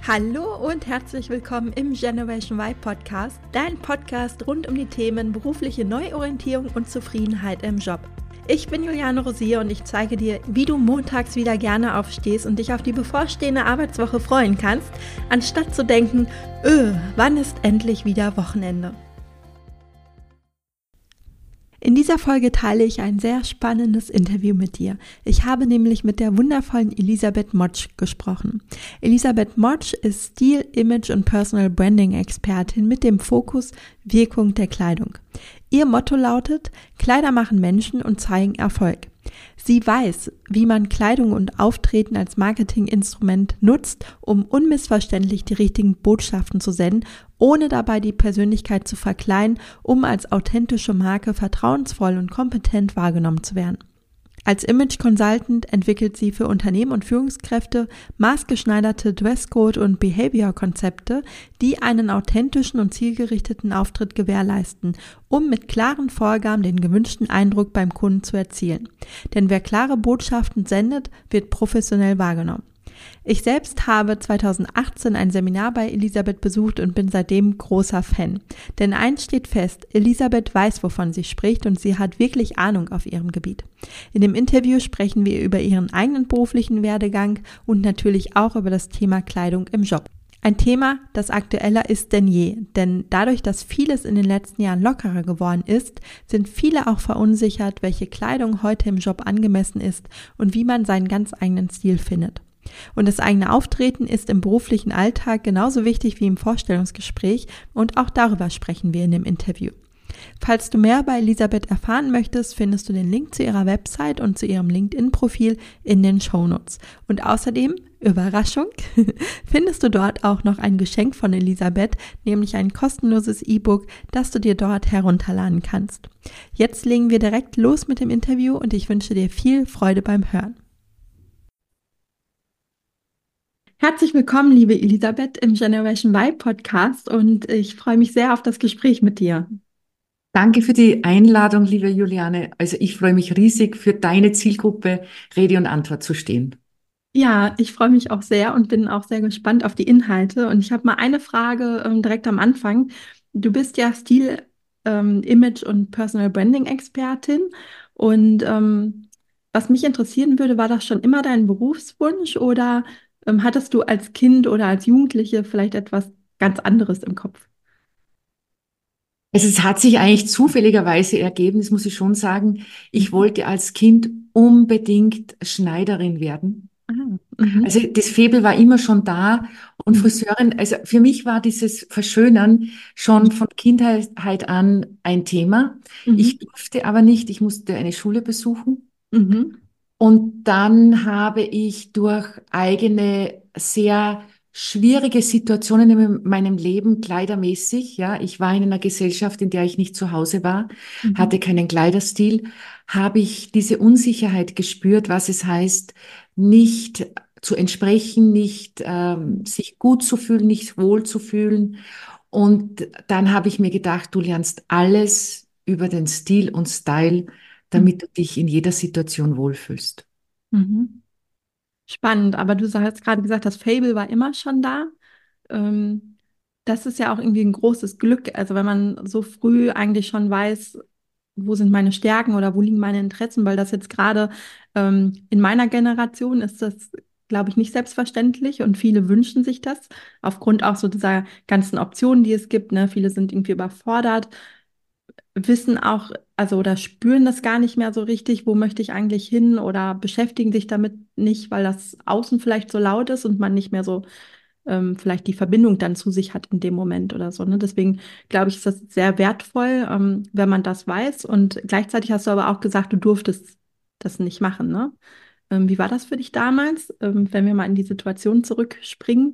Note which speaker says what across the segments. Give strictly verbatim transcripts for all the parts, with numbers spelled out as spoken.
Speaker 1: Hallo und herzlich willkommen im Generation Y Podcast, dein Podcast rund um die Themen berufliche Neuorientierung und Zufriedenheit im Job. Ich bin Juliane Rosier und ich zeige dir, wie du montags wieder gerne aufstehst und dich auf die bevorstehende Arbeitswoche freuen kannst, anstatt zu denken, öh, wann ist endlich wieder Wochenende? In dieser Folge teile ich ein sehr spannendes Interview mit dir. Ich habe nämlich mit der wundervollen Elisabeth Motsch gesprochen. Elisabeth Motsch ist Stil-, Image- und Personal Branding-Expertin mit dem Fokus Wirkung der Kleidung. Ihr Motto lautet: Kleider machen Menschen und zeigen Erfolg. Sie weiß, wie man Kleidung und Auftreten als Marketinginstrument nutzt, um unmissverständlich die richtigen Botschaften zu senden, ohne dabei die Persönlichkeit zu verkleinern, um als authentische Marke vertrauensvoll und kompetent wahrgenommen zu werden. Als Image Consultant entwickelt sie für Unternehmen und Führungskräfte maßgeschneiderte Dresscode- und Behavior-Konzepte, die einen authentischen und zielgerichteten Auftritt gewährleisten, um mit klaren Vorgaben den gewünschten Eindruck beim Kunden zu erzielen. Denn wer klare Botschaften sendet, wird professionell wahrgenommen. Ich selbst habe zweitausendachtzehn ein Seminar bei Elisabeth besucht und bin seitdem großer Fan. Denn eins steht fest: Elisabeth weiß, wovon sie spricht, und sie hat wirklich Ahnung auf ihrem Gebiet. In dem Interview sprechen wir über ihren eigenen beruflichen Werdegang und natürlich auch über das Thema Kleidung im Job. Ein Thema, das aktueller ist denn je, denn dadurch, dass vieles in den letzten Jahren lockerer geworden ist, sind viele auch verunsichert, welche Kleidung heute im Job angemessen ist und wie man seinen ganz eigenen Stil findet. Und das eigene Auftreten ist im beruflichen Alltag genauso wichtig wie im Vorstellungsgespräch, und auch darüber sprechen wir in dem Interview. Falls du mehr bei Elisabeth erfahren möchtest, findest du den Link zu ihrer Website und zu ihrem LinkedIn-Profil in den Shownotes. Und außerdem, Überraschung, findest du dort auch noch ein Geschenk von Elisabeth, nämlich ein kostenloses E-Book, das du dir dort herunterladen kannst. Jetzt legen wir direkt los mit dem Interview und ich wünsche dir viel Freude beim Hören. Herzlich willkommen, liebe Elisabeth, im Generation Y Podcast, und ich freue mich sehr auf das Gespräch mit dir.
Speaker 2: Danke für die Einladung, liebe Juliane. Also ich freue mich riesig, für deine Zielgruppe Rede und Antwort zu stehen.
Speaker 1: Ja, ich freue mich auch sehr und bin auch sehr gespannt auf die Inhalte. Und ich habe mal eine Frage ähm, direkt am Anfang. Du bist ja Stil-, ähm, Image- und Personal Branding-Expertin. Und ähm, was mich interessieren würde, war das schon immer dein Berufswunsch, oder ähm, hattest du als Kind oder als Jugendliche vielleicht etwas ganz anderes im Kopf?
Speaker 2: Also es hat sich eigentlich zufälligerweise ergeben, das muss ich schon sagen. Ich
Speaker 1: Mhm.
Speaker 2: wollte als Kind unbedingt Schneiderin werden.
Speaker 1: Ah, mhm.
Speaker 2: Also das Faible war immer schon da, und
Speaker 1: Mhm.
Speaker 2: Friseurin, also für mich war dieses Verschönern schon von Kindheit an ein Thema.
Speaker 1: Mhm.
Speaker 2: Ich durfte aber nicht, ich musste eine Schule besuchen.
Speaker 1: Mhm.
Speaker 2: Und dann habe ich durch eigene, sehr schwierige Situationen in meinem Leben, kleidermäßig, ja, ich war in einer Gesellschaft, in der ich nicht zu Hause war,
Speaker 1: Mhm.
Speaker 2: hatte keinen Kleiderstil, habe ich diese Unsicherheit gespürt, was es heißt, nicht zu entsprechen, nicht ähm,
Speaker 1: Mhm.
Speaker 2: sich gut zu fühlen, nicht wohl zu fühlen. Und dann habe ich mir gedacht, du lernst alles über den Stil und Style,
Speaker 1: Mhm.
Speaker 2: damit du dich in jeder Situation wohlfühlst.
Speaker 1: Mhm. Spannend, aber du hast gerade gesagt, das Fable war immer schon da. Ähm, Das ist ja auch irgendwie ein großes Glück. Also wenn man so früh eigentlich schon weiß, wo sind meine Stärken oder wo liegen meine Interessen, weil das jetzt gerade ähm, in meiner Generation ist das, glaube ich, nicht selbstverständlich, und viele wünschen sich das aufgrund auch so dieser ganzen Optionen, die es gibt. Ne? Viele sind irgendwie überfordert, wissen auch, also oder spüren das gar nicht mehr so richtig, wo möchte ich eigentlich hin, oder beschäftigen sich damit nicht, weil das Außen vielleicht so laut ist und man nicht mehr so ähm, vielleicht die Verbindung dann zu sich hat in dem Moment oder so. Ne? Deswegen glaube ich, ist das sehr wertvoll, ähm, wenn man das weiß. Und gleichzeitig hast du aber auch gesagt, du durftest das nicht machen, ne? Ähm, wie war das für dich damals, ähm, wenn wir mal in die Situation zurückspringen?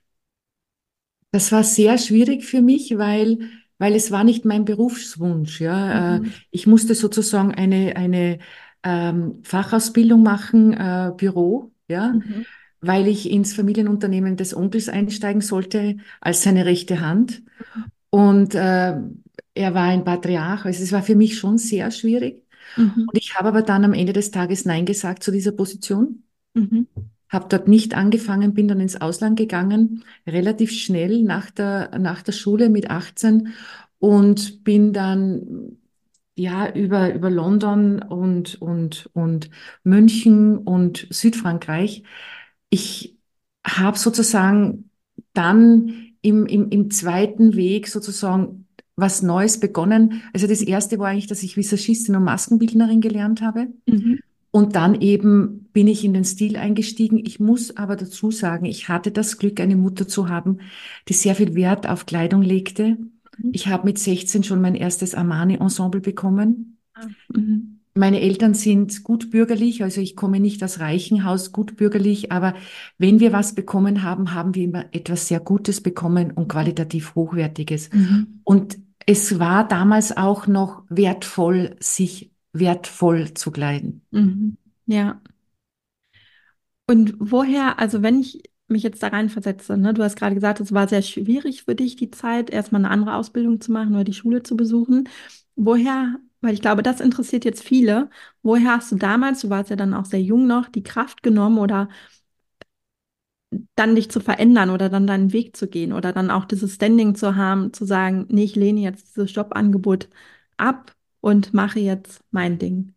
Speaker 2: Das war sehr schwierig für mich, weil, weil es war nicht mein Berufswunsch. Ja. Äh,
Speaker 1: Mhm.
Speaker 2: Ich musste sozusagen eine, eine ähm, Fachausbildung machen, äh, Büro, ja,
Speaker 1: Mhm.
Speaker 2: weil ich ins Familienunternehmen des Onkels einsteigen sollte als seine rechte Hand. Und äh, er war ein Patriarch. Also es war für mich schon sehr schwierig.
Speaker 1: Mhm.
Speaker 2: Und ich habe aber dann am Ende des Tages Nein gesagt zu dieser Position.
Speaker 1: Mhm.
Speaker 2: habe dort nicht angefangen, bin dann ins Ausland gegangen, relativ schnell nach der, nach der Schule mit achtzehn und bin dann ja über, über London und, und, und München und Südfrankreich. Ich habe sozusagen dann im, im, im zweiten Weg sozusagen was Neues begonnen. Also das erste war eigentlich, dass ich Visagistin und Maskenbildnerin gelernt habe.
Speaker 1: Mhm.
Speaker 2: Und dann eben bin ich in den Stil eingestiegen. Ich muss aber dazu sagen, ich hatte das Glück, eine Mutter zu haben, die sehr viel Wert auf Kleidung legte.
Speaker 1: Mhm.
Speaker 2: Ich habe mit sechzehn schon mein erstes Armani-Ensemble bekommen.
Speaker 1: Ah, mhm.
Speaker 2: Meine Eltern sind gutbürgerlich, also ich komme nicht aus reichem Haus, gutbürgerlich, aber wenn wir was bekommen haben, haben wir immer etwas sehr Gutes bekommen und qualitativ Hochwertiges.
Speaker 1: Mhm.
Speaker 2: Und es war damals auch noch wertvoll, sich wertvoll zu kleiden.
Speaker 1: Mhm. Ja. Und woher, also wenn ich mich jetzt da reinversetze, ne, du hast gerade gesagt, es war sehr schwierig für dich, die Zeit, erstmal eine andere Ausbildung zu machen oder die Schule zu besuchen. Woher, weil ich glaube, das interessiert jetzt viele, woher hast du damals, du warst ja dann auch sehr jung noch, die Kraft genommen oder dann dich zu verändern oder dann deinen Weg zu gehen oder dann auch dieses Standing zu haben, zu sagen, nee, ich lehne jetzt dieses Jobangebot ab und mache jetzt mein Ding.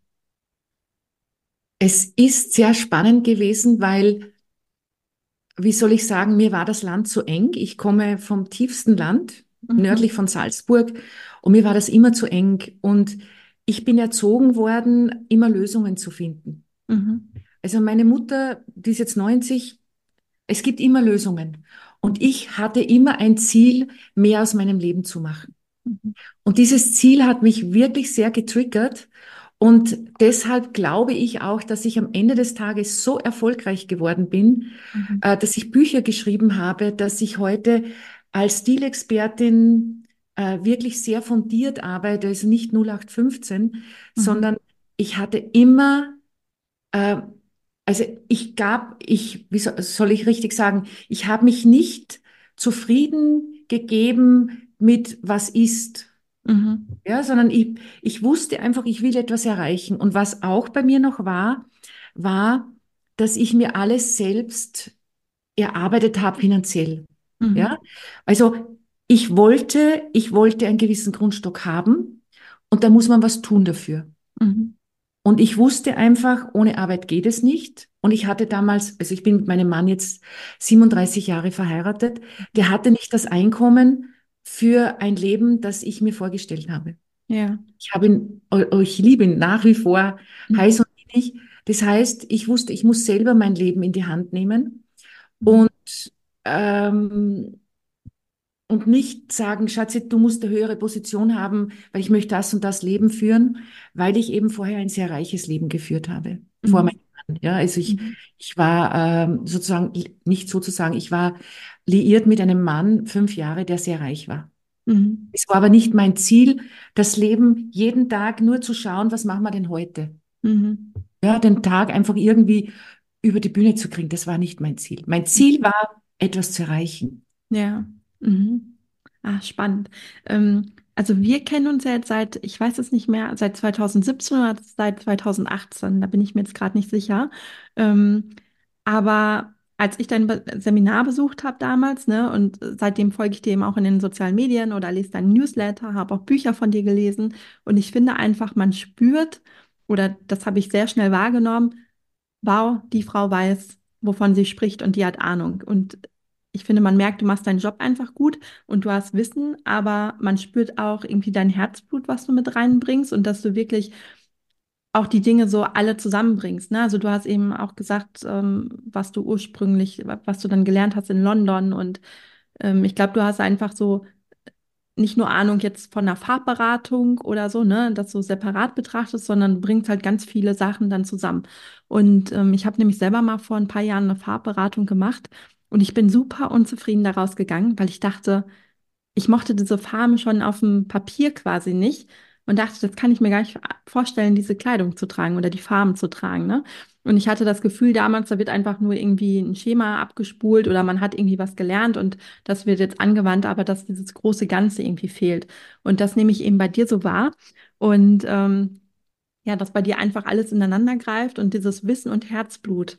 Speaker 2: Es ist sehr spannend gewesen, weil, wie soll ich sagen, mir war das Land zu eng. Ich komme vom tiefsten Land,
Speaker 1: Mhm.
Speaker 2: nördlich von Salzburg, und mir war das immer zu eng. Und ich bin erzogen worden, immer Lösungen zu finden.
Speaker 1: Mhm.
Speaker 2: Also meine Mutter, die ist jetzt neunzig, es gibt immer Lösungen. Und ich hatte immer ein Ziel, mehr aus meinem Leben zu machen.
Speaker 1: Mhm.
Speaker 2: Und dieses Ziel hat mich wirklich sehr getriggert. Und deshalb glaube ich auch, dass ich am Ende des Tages so erfolgreich geworden bin,
Speaker 1: Mhm.
Speaker 2: äh, dass ich Bücher geschrieben habe, dass ich heute als Stilexpertin äh, wirklich sehr fundiert arbeite, also nicht null acht fünfzehn,
Speaker 1: Mhm.
Speaker 2: sondern ich hatte immer, äh, also ich gab, ich, wie soll, soll ich richtig sagen, ich habe mich nicht zufrieden gegeben mit was ist.
Speaker 1: Mhm.
Speaker 2: Ja, sondern ich, ich wusste einfach, ich will etwas erreichen. Und was auch bei mir noch war, war, dass ich mir alles selbst erarbeitet habe finanziell. Ja,
Speaker 1: Mhm.
Speaker 2: also ich wollte, ich wollte einen gewissen Grundstock haben und da muss man was tun dafür.
Speaker 1: Mhm.
Speaker 2: Und ich wusste einfach, ohne Arbeit geht es nicht. Und ich hatte damals, also ich bin mit meinem Mann jetzt siebenunddreißig Jahre verheiratet, der hatte nicht das Einkommen für ein Leben, das ich mir vorgestellt habe.
Speaker 1: Ja.
Speaker 2: Ich habe ihn, oh, ich liebe ihn nach wie vor
Speaker 1: Mhm.
Speaker 2: heiß und innig. Das heißt, ich wusste, ich muss selber mein Leben in die Hand nehmen
Speaker 1: Mhm.
Speaker 2: und, ähm, und nicht sagen, Schatzi, du musst eine höhere Position haben, weil ich möchte das und das Leben führen, weil ich eben vorher ein sehr reiches Leben geführt habe, vor
Speaker 1: Mhm.
Speaker 2: meinem Mann. Ja, also ich,
Speaker 1: Mhm.
Speaker 2: ich war ähm, sozusagen, nicht sozusagen, ich war liiert mit einem Mann fünf Jahre, der sehr reich war.
Speaker 1: Mhm.
Speaker 2: Es war aber nicht mein Ziel, das Leben jeden Tag nur zu schauen, was machen wir denn heute?
Speaker 1: Mhm.
Speaker 2: Ja, den Tag einfach irgendwie über die Bühne zu kriegen, das war nicht mein Ziel. Mein Ziel war, etwas zu erreichen.
Speaker 1: Ja. Mhm. Ah, spannend. Ähm, also wir kennen uns ja jetzt seit, ich weiß es nicht mehr, seit zweitausendsiebzehn oder seit zweitausendachtzehn, da bin ich mir jetzt gerade nicht sicher. Ähm, aber als ich dein Be Seminar besucht habe damals, ne, und seitdem folge ich dir eben auch in den sozialen Medien oder lese deinen Newsletter, habe auch Bücher von dir gelesen und ich finde einfach, man spürt, oder das habe ich sehr schnell wahrgenommen, wow, die Frau weiß, wovon sie spricht und die hat Ahnung. Und ich finde, man merkt, du machst deinen Job einfach gut und du hast Wissen, aber man spürt auch irgendwie dein Herzblut, was du mit reinbringst und dass du wirklich auch die Dinge so alle zusammenbringst. Ne? Also du hast eben auch gesagt, ähm, was du ursprünglich, was du dann gelernt hast in London und ähm, ich glaube, du hast einfach so nicht nur Ahnung jetzt von der Farbberatung oder so, ne, das so separat betrachtest, sondern bringst halt ganz viele Sachen dann zusammen. Und ähm, ich habe nämlich selber mal vor ein paar Jahren eine Farbberatung gemacht und ich bin super unzufrieden daraus gegangen, weil ich dachte, ich mochte diese Farben schon auf dem Papier quasi nicht und dachte, das kann ich mir gar nicht vorstellen, diese Kleidung zu tragen oder die Farben zu tragen, ne? Und ich hatte das Gefühl damals, da wird einfach nur irgendwie ein Schema abgespult oder man hat irgendwie was gelernt und das wird jetzt angewandt, aber dass dieses große Ganze irgendwie fehlt. Und das nehme ich eben bei dir so wahr. Und ähm, ja, dass bei dir einfach alles ineinander greift und dieses Wissen und Herzblut.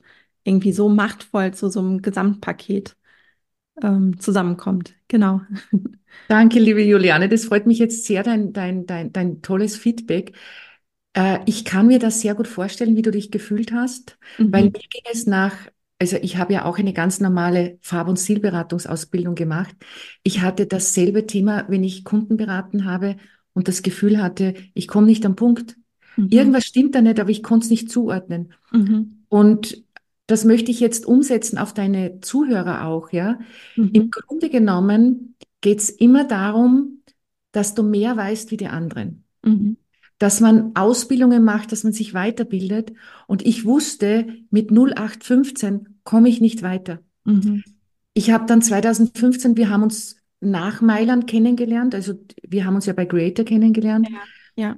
Speaker 1: irgendwie so machtvoll zu so einem Gesamtpaket ähm, zusammenkommt. Genau.
Speaker 2: Danke, liebe Juliane. Das freut mich jetzt sehr, dein, dein, dein, dein tolles Feedback. Äh, ich kann mir das sehr gut vorstellen, wie du dich gefühlt hast, weil mir
Speaker 1: Mhm.
Speaker 2: ging es nach, also ich habe ja auch eine ganz normale Farb- und Stilberatungsausbildung gemacht. Ich hatte dasselbe Thema, wenn ich Kunden beraten habe und das Gefühl hatte, ich komme nicht am Punkt.
Speaker 1: Mhm.
Speaker 2: Irgendwas stimmt da nicht, aber ich konnte es nicht zuordnen.
Speaker 1: Mhm.
Speaker 2: Und das möchte ich jetzt umsetzen auf deine Zuhörer auch, ja. Im
Speaker 1: Mhm.
Speaker 2: Grunde genommen geht es immer darum, dass du mehr weißt wie die anderen,
Speaker 1: Mhm.
Speaker 2: dass man Ausbildungen macht, dass man sich weiterbildet. Und ich wusste, mit null acht fünfzehn komme ich nicht weiter.
Speaker 1: Mhm.
Speaker 2: Ich habe dann zwanzig fünfzehn, wir haben uns nach Mailand kennengelernt, also wir haben uns ja bei Creator kennengelernt.
Speaker 1: Ja. Ja.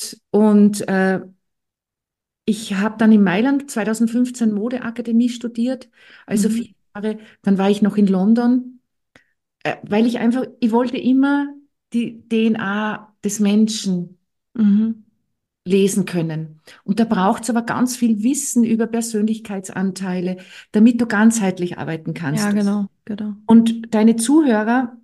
Speaker 2: Und äh, ich habe dann in Mailand zwanzig fünfzehn Modeakademie studiert, also
Speaker 1: Mhm.
Speaker 2: vier Jahre. Dann war ich noch in London, äh, weil ich einfach, ich wollte immer die D N A des Menschen
Speaker 1: Mhm.
Speaker 2: lesen können. Und da braucht es aber ganz viel Wissen über Persönlichkeitsanteile, damit du ganzheitlich arbeiten
Speaker 1: Ja,
Speaker 2: kannst.
Speaker 1: genau, genau.
Speaker 2: Und deine Zuhörer,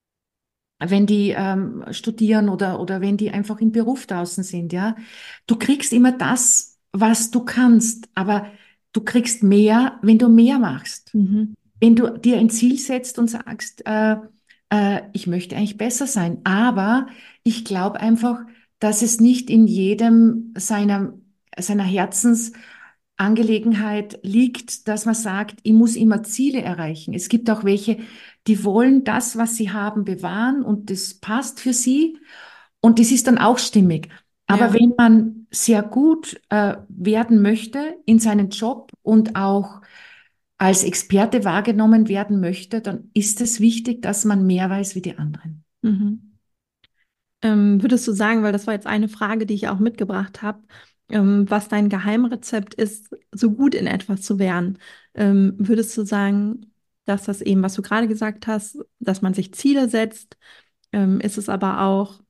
Speaker 2: wenn die ähm, studieren oder, oder wenn die einfach im Beruf draußen sind, ja, du kriegst immer das, was du kannst, aber du kriegst mehr, wenn du mehr machst.
Speaker 1: Mhm.
Speaker 2: Wenn du dir ein Ziel setzt und sagst, äh, äh, ich möchte eigentlich besser sein, aber ich glaube einfach, dass es nicht in jedem seiner, seiner Herzensangelegenheit liegt, dass man sagt, ich muss immer Ziele erreichen. Es gibt auch welche, die wollen das, was sie haben, bewahren und das passt für sie und das ist dann auch stimmig. Aber
Speaker 1: Ja.
Speaker 2: wenn man sehr gut äh, werden möchte in seinem Job und auch als Experte wahrgenommen werden möchte, dann ist es wichtig, dass man mehr weiß wie die anderen.
Speaker 1: Mhm. Ähm, würdest du sagen, weil das war jetzt eine Frage, die ich auch mitgebracht habe, ähm, was dein Geheimrezept ist, so gut in etwas zu werden? Ähm, würdest du sagen, dass das eben, was du gerade gesagt hast, dass man sich Ziele setzt, ähm, ist es aber auch,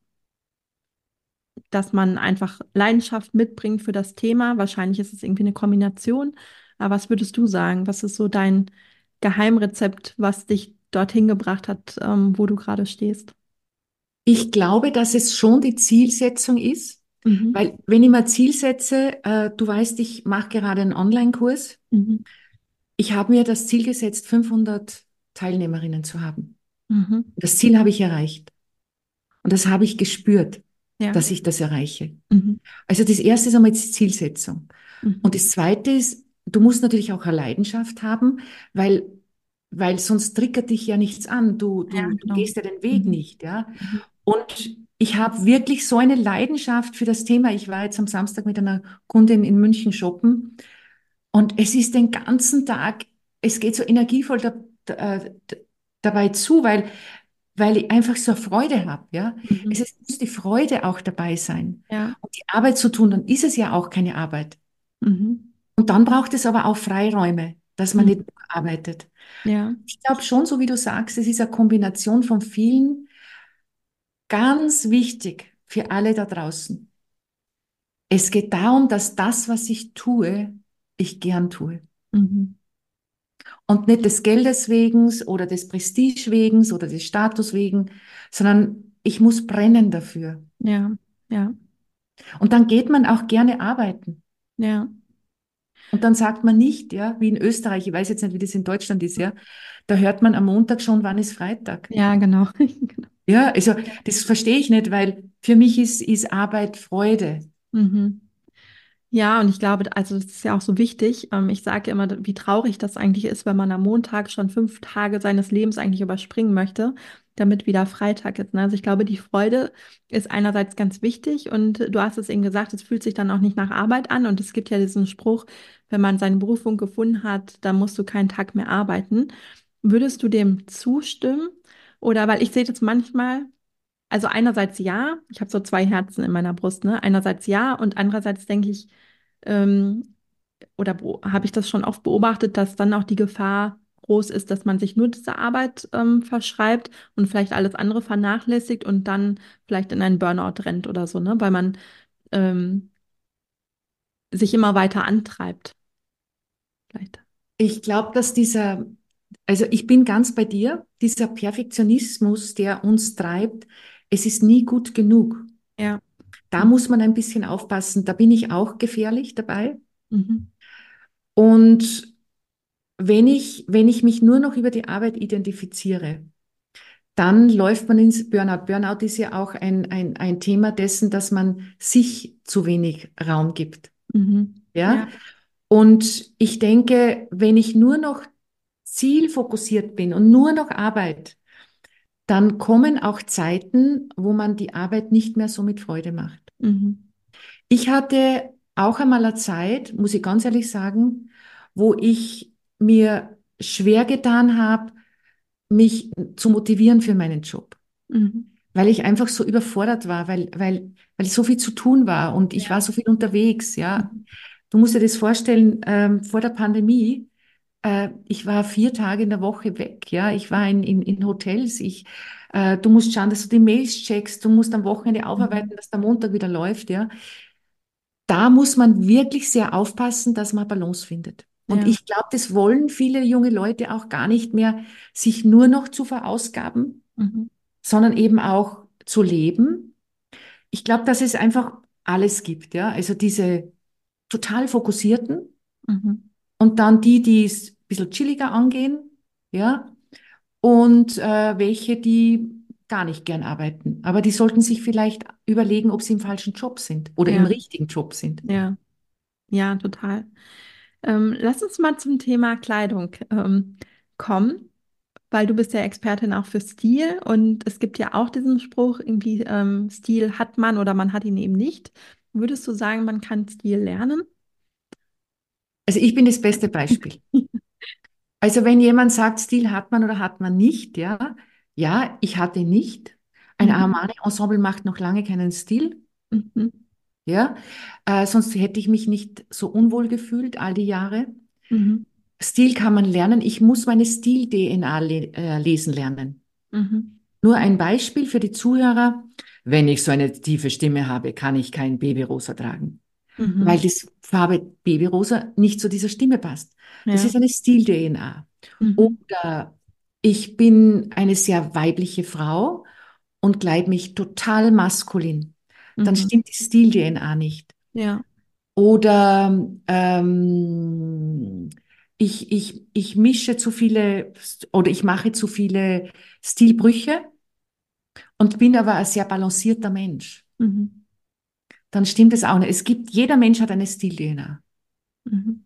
Speaker 1: dass man einfach Leidenschaft mitbringt für das Thema? Wahrscheinlich ist es irgendwie eine Kombination. Aber was würdest du sagen? Was ist so dein Geheimrezept, was dich dorthin gebracht hat, ähm, wo du gerade stehst?
Speaker 2: Ich glaube, dass es schon die Zielsetzung ist,
Speaker 1: Mhm.
Speaker 2: weil wenn ich mir Ziel setze, äh, du weißt, ich mache gerade einen Online-Kurs.
Speaker 1: Mhm.
Speaker 2: Ich habe mir das Ziel gesetzt, fünfhundert Teilnehmerinnen zu haben.
Speaker 1: Mhm.
Speaker 2: Das Ziel habe ich erreicht und das habe ich gespürt,
Speaker 1: Ja.
Speaker 2: dass ich das erreiche.
Speaker 1: Mhm.
Speaker 2: Also das erste ist einmal die Zielsetzung. Und
Speaker 1: Mhm.
Speaker 2: das zweite ist, du musst natürlich auch eine Leidenschaft haben, weil, weil sonst triggert dich ja nichts an. Du,
Speaker 1: Ja,
Speaker 2: du, du
Speaker 1: genau.
Speaker 2: gehst ja den Weg
Speaker 1: Mhm.
Speaker 2: nicht, ja.
Speaker 1: Mhm.
Speaker 2: Und ich habe wirklich so eine Leidenschaft für das Thema. Ich war jetzt am Samstag mit einer Kundin in München shoppen und es ist den ganzen Tag, es geht so energievoll da, da, äh, dabei zu, weil, weil ich einfach so Freude habe, ja. Es
Speaker 1: Mhm.
Speaker 2: ist, muss die Freude auch dabei sein.
Speaker 1: Ja.
Speaker 2: Und die Arbeit zu tun, dann ist es ja auch keine Arbeit.
Speaker 1: Mhm.
Speaker 2: Und dann braucht es aber auch Freiräume, dass man nicht
Speaker 1: Mhm.
Speaker 2: arbeitet.
Speaker 1: Ja.
Speaker 2: Ich glaube schon, so wie du sagst, es ist eine Kombination von vielen, ganz wichtig für alle da draußen. Es geht darum, dass das, was ich tue, ich gern tue.
Speaker 1: Mhm.
Speaker 2: Und nicht des Geldes wegen oder des Prestige wegen oder des Status wegen, sondern ich muss brennen dafür.
Speaker 1: Ja. Ja.
Speaker 2: Und dann geht man auch gerne arbeiten.
Speaker 1: Ja.
Speaker 2: Und dann sagt man nicht, ja, wie in Österreich, ich weiß jetzt nicht, wie das in Deutschland ist, ja, da hört man am Montag schon, wann ist Freitag.
Speaker 1: Ja, genau. Genau.
Speaker 2: Ja, also das verstehe ich nicht, weil für mich ist, ist Arbeit Freude.
Speaker 1: Mhm. Ja, und ich glaube, also das ist ja auch so wichtig. Ähm, ich sage immer, wie traurig das eigentlich ist, wenn man am Montag schon fünf Tage seines Lebens eigentlich überspringen möchte, damit wieder Freitag ist. Ne? Also ich glaube, die Freude ist einerseits ganz wichtig und du hast es eben gesagt, es fühlt sich dann auch nicht nach Arbeit an. Und es gibt ja diesen Spruch, wenn man seine Berufung gefunden hat, dann musst du keinen Tag mehr arbeiten. Würdest du dem zustimmen? Oder weil ich sehe das manchmal. Also einerseits ja, ich habe so zwei Herzen in meiner Brust, ne? Einerseits ja und andererseits denke ich, ähm, oder habe ich das schon oft beobachtet, dass dann auch die Gefahr groß ist, dass man sich nur dieser Arbeit ähm, verschreibt und vielleicht alles andere vernachlässigt und dann vielleicht in einen Burnout rennt oder so, ne? Weil man ähm, sich immer weiter antreibt. Vielleicht.
Speaker 2: Ich glaube, dass dieser, also ich bin ganz bei dir, dieser Perfektionismus, der uns treibt, es ist nie gut genug.
Speaker 1: Ja.
Speaker 2: Da muss man ein bisschen aufpassen. Da bin ich auch gefährlich dabei.
Speaker 1: Mhm.
Speaker 2: Und wenn ich, wenn ich mich nur noch über die Arbeit identifiziere, dann läuft man ins Burnout. Burnout ist ja auch ein, ein, ein Thema dessen, dass man sich zu wenig Raum gibt.
Speaker 1: Mhm.
Speaker 2: Ja?
Speaker 1: Ja.
Speaker 2: Und ich denke, wenn ich nur noch zielfokussiert bin und nur noch Arbeit, dann kommen auch Zeiten, wo man die Arbeit nicht mehr so mit Freude macht.
Speaker 1: Mhm.
Speaker 2: Ich hatte auch einmal eine Zeit, muss ich ganz ehrlich sagen, wo ich mir schwer getan habe, mich zu motivieren für meinen Job,
Speaker 1: Mhm.
Speaker 2: weil ich einfach so überfordert war, weil, weil, weil so viel zu tun war und ich war
Speaker 1: Ja.
Speaker 2: so viel unterwegs, ja.
Speaker 1: Mhm.
Speaker 2: Du musst dir das vorstellen, ähm, vor der Pandemie, äh, ich war vier Tage in der Woche weg, ja. Ich war in, in, in Hotels, ich, äh, du musst schauen, dass du die Mails checkst, du musst am Wochenende
Speaker 1: Mhm.
Speaker 2: aufarbeiten, dass der Montag wieder läuft, ja. Da muss man wirklich sehr aufpassen, dass man Balance findet. Und
Speaker 1: Ja.
Speaker 2: ich glaube, das wollen viele junge Leute auch gar nicht mehr, sich nur noch zu verausgaben,
Speaker 1: Mhm.
Speaker 2: sondern eben auch zu leben. Ich glaube, dass es einfach alles gibt, ja. Also diese total fokussierten
Speaker 1: Mhm.
Speaker 2: und dann die, die es ein bisschen chilliger angehen, ja. Und äh, welche, die gar nicht gern arbeiten. Aber die sollten sich vielleicht überlegen, ob sie im falschen Job sind oder im
Speaker 1: Ja.
Speaker 2: richtigen Job sind.
Speaker 1: Ja. Ja, total. Ähm, lass uns mal zum Thema Kleidung ähm, kommen, weil du bist ja Expertin auch für Stil und es gibt ja auch diesen Spruch, irgendwie ähm, Stil hat man oder man hat ihn eben nicht. Würdest du sagen, man kann Stil lernen?
Speaker 2: Also ich bin das beste Beispiel. Also wenn jemand sagt, Stil hat man oder hat man nicht, ja, ja, ich hatte nicht. Ein
Speaker 1: Mhm.
Speaker 2: Armani-Ensemble macht noch lange keinen Stil,
Speaker 1: Mhm.
Speaker 2: ja, äh, sonst hätte ich mich nicht so unwohl gefühlt all die Jahre.
Speaker 1: Mhm.
Speaker 2: Stil kann man lernen. Ich muss meine Stil-D N A le äh, lesen lernen.
Speaker 1: Mhm.
Speaker 2: Nur ein Beispiel für die Zuhörer. Wenn ich so eine tiefe Stimme habe, kann ich kein Babyrosa tragen, weil
Speaker 1: Mhm.
Speaker 2: die Farbe Babyrosa nicht zu dieser Stimme passt. Das
Speaker 1: Ja.
Speaker 2: ist eine Stil-D N A.
Speaker 1: Mhm.
Speaker 2: Oder ich bin eine sehr weibliche Frau und kleide mich total maskulin. Dann
Speaker 1: Mhm.
Speaker 2: stimmt die Stil-D N A nicht.
Speaker 1: Ja.
Speaker 2: Oder ähm, ich, ich, ich mische zu viele oder ich mache zu viele Stilbrüche und bin aber ein sehr balancierter Mensch.
Speaker 1: Mhm.
Speaker 2: Dann stimmt es auch nicht. Es gibt, jeder Mensch hat eine Stil-D N A.
Speaker 1: Mhm.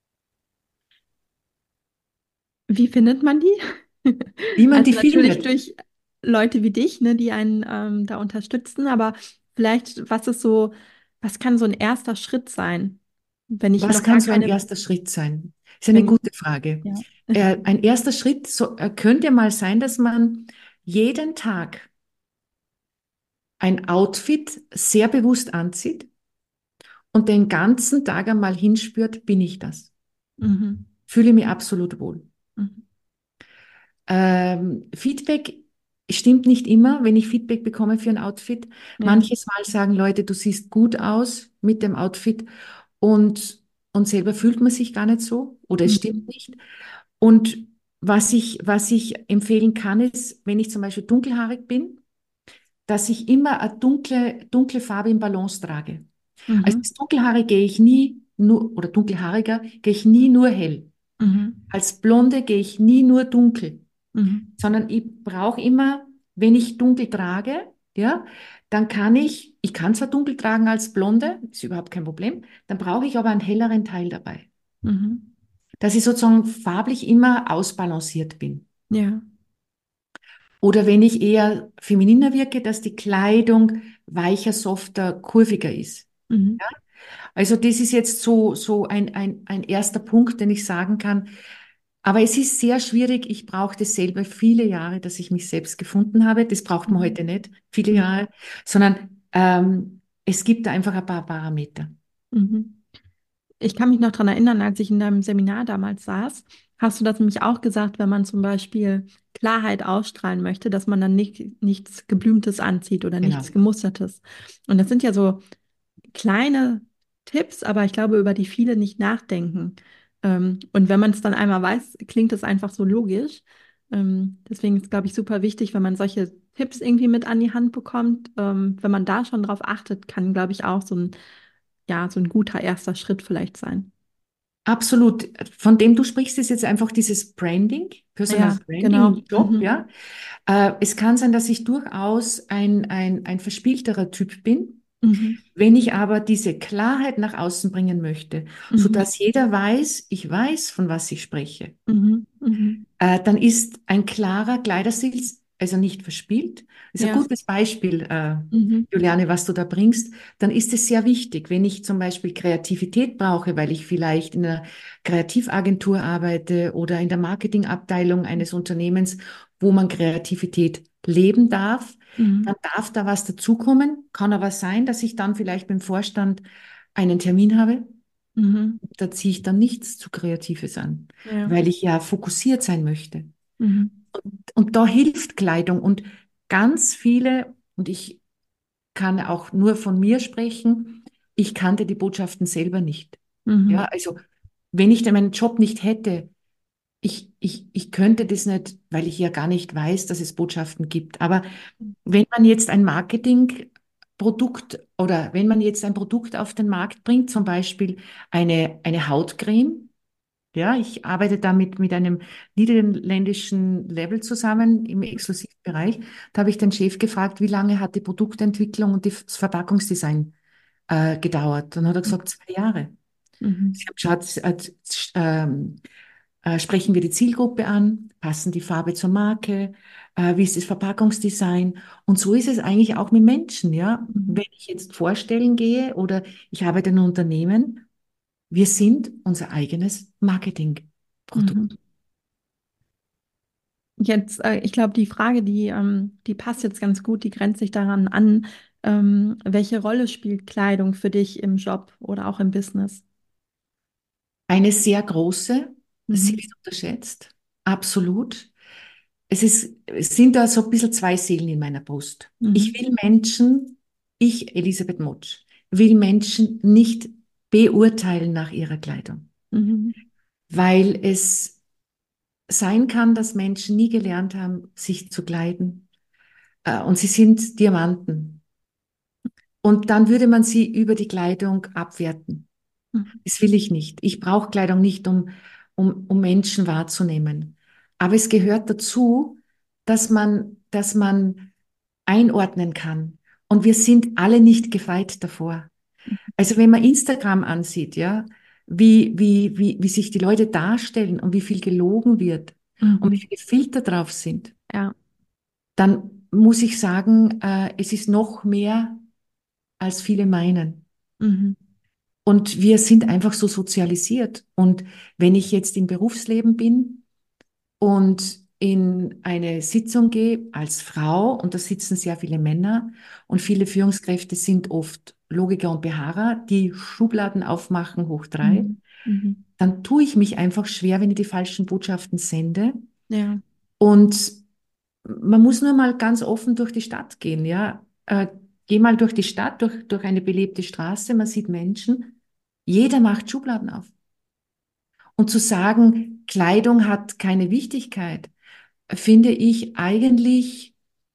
Speaker 1: Wie findet man die?
Speaker 2: Wie man
Speaker 1: Also
Speaker 2: die
Speaker 1: natürlich
Speaker 2: findet,
Speaker 1: durch Leute wie dich, ne, die einen ähm, da unterstützen, aber vielleicht, was ist so, was kann so ein erster Schritt sein, wenn ich
Speaker 2: was
Speaker 1: noch gar
Speaker 2: kann so ein
Speaker 1: keine,
Speaker 2: erster Schritt sein? Ist eine
Speaker 1: wenn ich,
Speaker 2: gute Frage.
Speaker 1: ja.
Speaker 2: Äh, ein erster Schritt so, äh, könnte mal sein, dass man jeden Tag ein Outfit sehr bewusst anzieht und den ganzen Tag einmal hinspürt, bin ich das?
Speaker 1: Mhm.
Speaker 2: Fühle mich absolut wohl.
Speaker 1: Mhm.
Speaker 2: Ähm, Feedback stimmt nicht immer, wenn ich Feedback bekomme für ein Outfit.
Speaker 1: Ja.
Speaker 2: Manches Mal sagen Leute, du siehst gut aus mit dem Outfit und, und selber fühlt man sich gar nicht so oder es stimmt
Speaker 1: Mhm.
Speaker 2: nicht. Und was ich, was ich empfehlen kann, ist, wenn ich zum Beispiel dunkelhaarig bin, dass ich immer eine dunkle, dunkle Farbe im Balance trage. Also
Speaker 1: Mhm.
Speaker 2: als Dunkelhaarige gehe ich nie nur, oder Dunkelhaariger gehe ich nie nur hell.
Speaker 1: Mhm.
Speaker 2: Als Blonde gehe ich nie nur dunkel,
Speaker 1: Mhm.
Speaker 2: sondern ich brauche immer, wenn ich dunkel trage, ja, dann kann ich, ich kann zwar dunkel tragen als Blonde, ist überhaupt kein Problem, dann brauche ich aber einen helleren Teil dabei,
Speaker 1: Mhm.
Speaker 2: dass ich sozusagen farblich immer ausbalanciert bin.
Speaker 1: Ja.
Speaker 2: Oder wenn ich eher femininer wirke, dass die Kleidung weicher, softer, kurviger ist.
Speaker 1: Mhm.
Speaker 2: Also das ist jetzt so, so ein, ein, ein erster Punkt, den ich sagen kann. Aber es ist sehr schwierig. Ich brauchte selber viele Jahre, dass ich mich selbst gefunden habe. Das braucht man
Speaker 1: Mhm.
Speaker 2: heute nicht, viele
Speaker 1: Mhm.
Speaker 2: Jahre, sondern ähm, es gibt da einfach ein paar Parameter.
Speaker 1: Mhm. Ich kann mich noch daran erinnern, als ich in deinem Seminar damals saß, hast du das nämlich auch gesagt, wenn man zum Beispiel Klarheit ausstrahlen möchte, dass man dann nicht, nichts Geblümtes anzieht oder nichts
Speaker 2: Genau.
Speaker 1: Gemustertes. Und das sind ja so kleine Tipps, aber ich glaube, über die viele nicht nachdenken. Ähm, und wenn man es dann einmal weiß, klingt es einfach so logisch. Ähm, deswegen ist, glaube ich, super wichtig, wenn man solche Tipps irgendwie mit an die Hand bekommt. Ähm, wenn man da schon drauf achtet, kann, glaube ich, auch so ein, ja, so ein guter erster Schritt vielleicht sein.
Speaker 2: Absolut. Von dem du sprichst, ist jetzt einfach dieses Branding, Personal
Speaker 1: Ja,
Speaker 2: Branding
Speaker 1: genau.
Speaker 2: im Job,
Speaker 1: Mhm.
Speaker 2: ja. Äh, es kann sein, dass ich durchaus ein, ein, ein verspielterer Typ bin.
Speaker 1: Mhm.
Speaker 2: Wenn ich aber diese Klarheit nach außen bringen möchte,
Speaker 1: Mhm.
Speaker 2: sodass jeder weiß, ich weiß, von was ich spreche,
Speaker 1: Mhm. Mhm.
Speaker 2: äh, dann ist ein klarer Kleiderstil, also nicht verspielt, ist ein
Speaker 1: Ja.
Speaker 2: gutes Beispiel, äh,
Speaker 1: Mhm.
Speaker 2: Juliane, was du da bringst, dann ist es sehr wichtig. Wenn ich zum Beispiel Kreativität brauche, weil ich vielleicht in einer Kreativagentur arbeite oder in der Marketingabteilung eines Unternehmens, wo man Kreativität leben darf,
Speaker 1: Mhm.
Speaker 2: dann darf da was dazukommen. Kann aber sein, dass ich dann vielleicht beim Vorstand einen Termin habe.
Speaker 1: Mhm.
Speaker 2: Da ziehe ich dann nichts zu Kreatives an,
Speaker 1: Ja.
Speaker 2: weil ich ja fokussiert sein möchte.
Speaker 1: Mhm.
Speaker 2: Und da hilft Kleidung. Und ganz viele, und ich kann auch nur von mir sprechen, ich kannte die Botschaften selber nicht. Ja,
Speaker 1: Mhm.
Speaker 2: also wenn ich denn meinen Job nicht hätte, ich, ich, ich könnte das nicht, weil ich ja gar nicht weiß, dass es Botschaften gibt. Aber wenn man jetzt ein Marketingprodukt oder wenn man jetzt ein Produkt auf den Markt bringt, zum Beispiel eine, eine Hautcreme, ja, ich arbeite damit mit einem niederländischen Label zusammen im Exklusivbereich. Da habe ich den Chef gefragt, wie lange hat die Produktentwicklung und das Verpackungsdesign äh, gedauert? Dann hat er gesagt, zwei Jahre.
Speaker 1: Mhm.
Speaker 2: Ich habe geschaut, äh, ähm, äh, sprechen wir die Zielgruppe an, passen die Farbe zur Marke, äh, wie ist das Verpackungsdesign? Und so ist es eigentlich auch mit Menschen, ja.
Speaker 1: Mhm.
Speaker 2: Wenn ich jetzt vorstellen gehe oder ich arbeite in einem Unternehmen, wir sind unser eigenes
Speaker 1: Mhm.
Speaker 2: Marketingprodukt.
Speaker 1: Jetzt, äh, ich glaube, die Frage, die, ähm, die passt jetzt ganz gut, die grenzt sich daran an, ähm, welche Rolle spielt Kleidung für dich im Job oder auch im Business?
Speaker 2: Eine sehr große, sie
Speaker 1: Mhm.
Speaker 2: wird unterschätzt, absolut. Es ist, es sind da so ein bisschen zwei Seelen in meiner Brust. Ich
Speaker 1: Mhm.
Speaker 2: will Menschen, ich, Elisabeth Motsch, will Menschen nicht beurteilen nach ihrer Kleidung,
Speaker 1: Mhm.
Speaker 2: weil es sein kann, dass Menschen nie gelernt haben, sich zu kleiden. Äh, Und sie sind Diamanten. Und dann würde man sie über die Kleidung abwerten.
Speaker 1: Mhm.
Speaker 2: Das will ich nicht. Ich brauche Kleidung nicht, um, um, um Menschen wahrzunehmen. Aber es gehört dazu, dass man, dass man einordnen kann. Und wir sind alle nicht gefeit davor. Also wenn man Instagram ansieht, ja, wie, wie, wie, wie sich die Leute darstellen und wie viel gelogen wird und wie
Speaker 1: Mhm.
Speaker 2: viele Filter drauf sind,
Speaker 1: Ja.
Speaker 2: dann muss ich sagen, äh, es ist noch mehr, als viele meinen.
Speaker 1: Mhm.
Speaker 2: Und wir sind einfach so sozialisiert. Und wenn ich jetzt im Berufsleben bin und in eine Sitzung gehe als Frau, und da sitzen sehr viele Männer und viele Führungskräfte sind oft Logiker und Beharrer, die Schubladen aufmachen hoch drei,
Speaker 1: Mhm. Mhm.
Speaker 2: dann tue ich mich einfach schwer, wenn ich die falschen Botschaften sende.
Speaker 1: Ja.
Speaker 2: Und man muss nur mal ganz offen durch die Stadt gehen, ja. Äh, geh mal durch die Stadt, durch, durch eine belebte Straße, man sieht Menschen, jeder macht Schubladen auf. Und zu sagen, Kleidung hat keine Wichtigkeit, finde ich eigentlich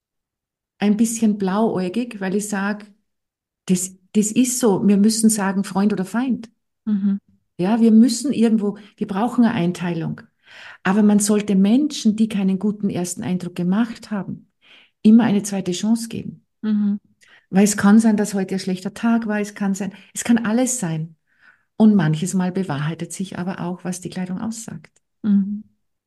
Speaker 2: ein bisschen blauäugig, weil ich sage, das, das ist so. Wir müssen sagen, Freund oder Feind.
Speaker 1: Mhm.
Speaker 2: Ja, wir müssen irgendwo, wir brauchen eine Einteilung. Aber man sollte Menschen, die keinen guten ersten Eindruck gemacht haben, immer eine zweite Chance geben.
Speaker 1: Mhm.
Speaker 2: Weil es kann sein, dass heute ein schlechter Tag war, es kann sein, es kann alles sein. Und manches Mal bewahrheitet sich aber auch, was die Kleidung aussagt.
Speaker 1: Mhm.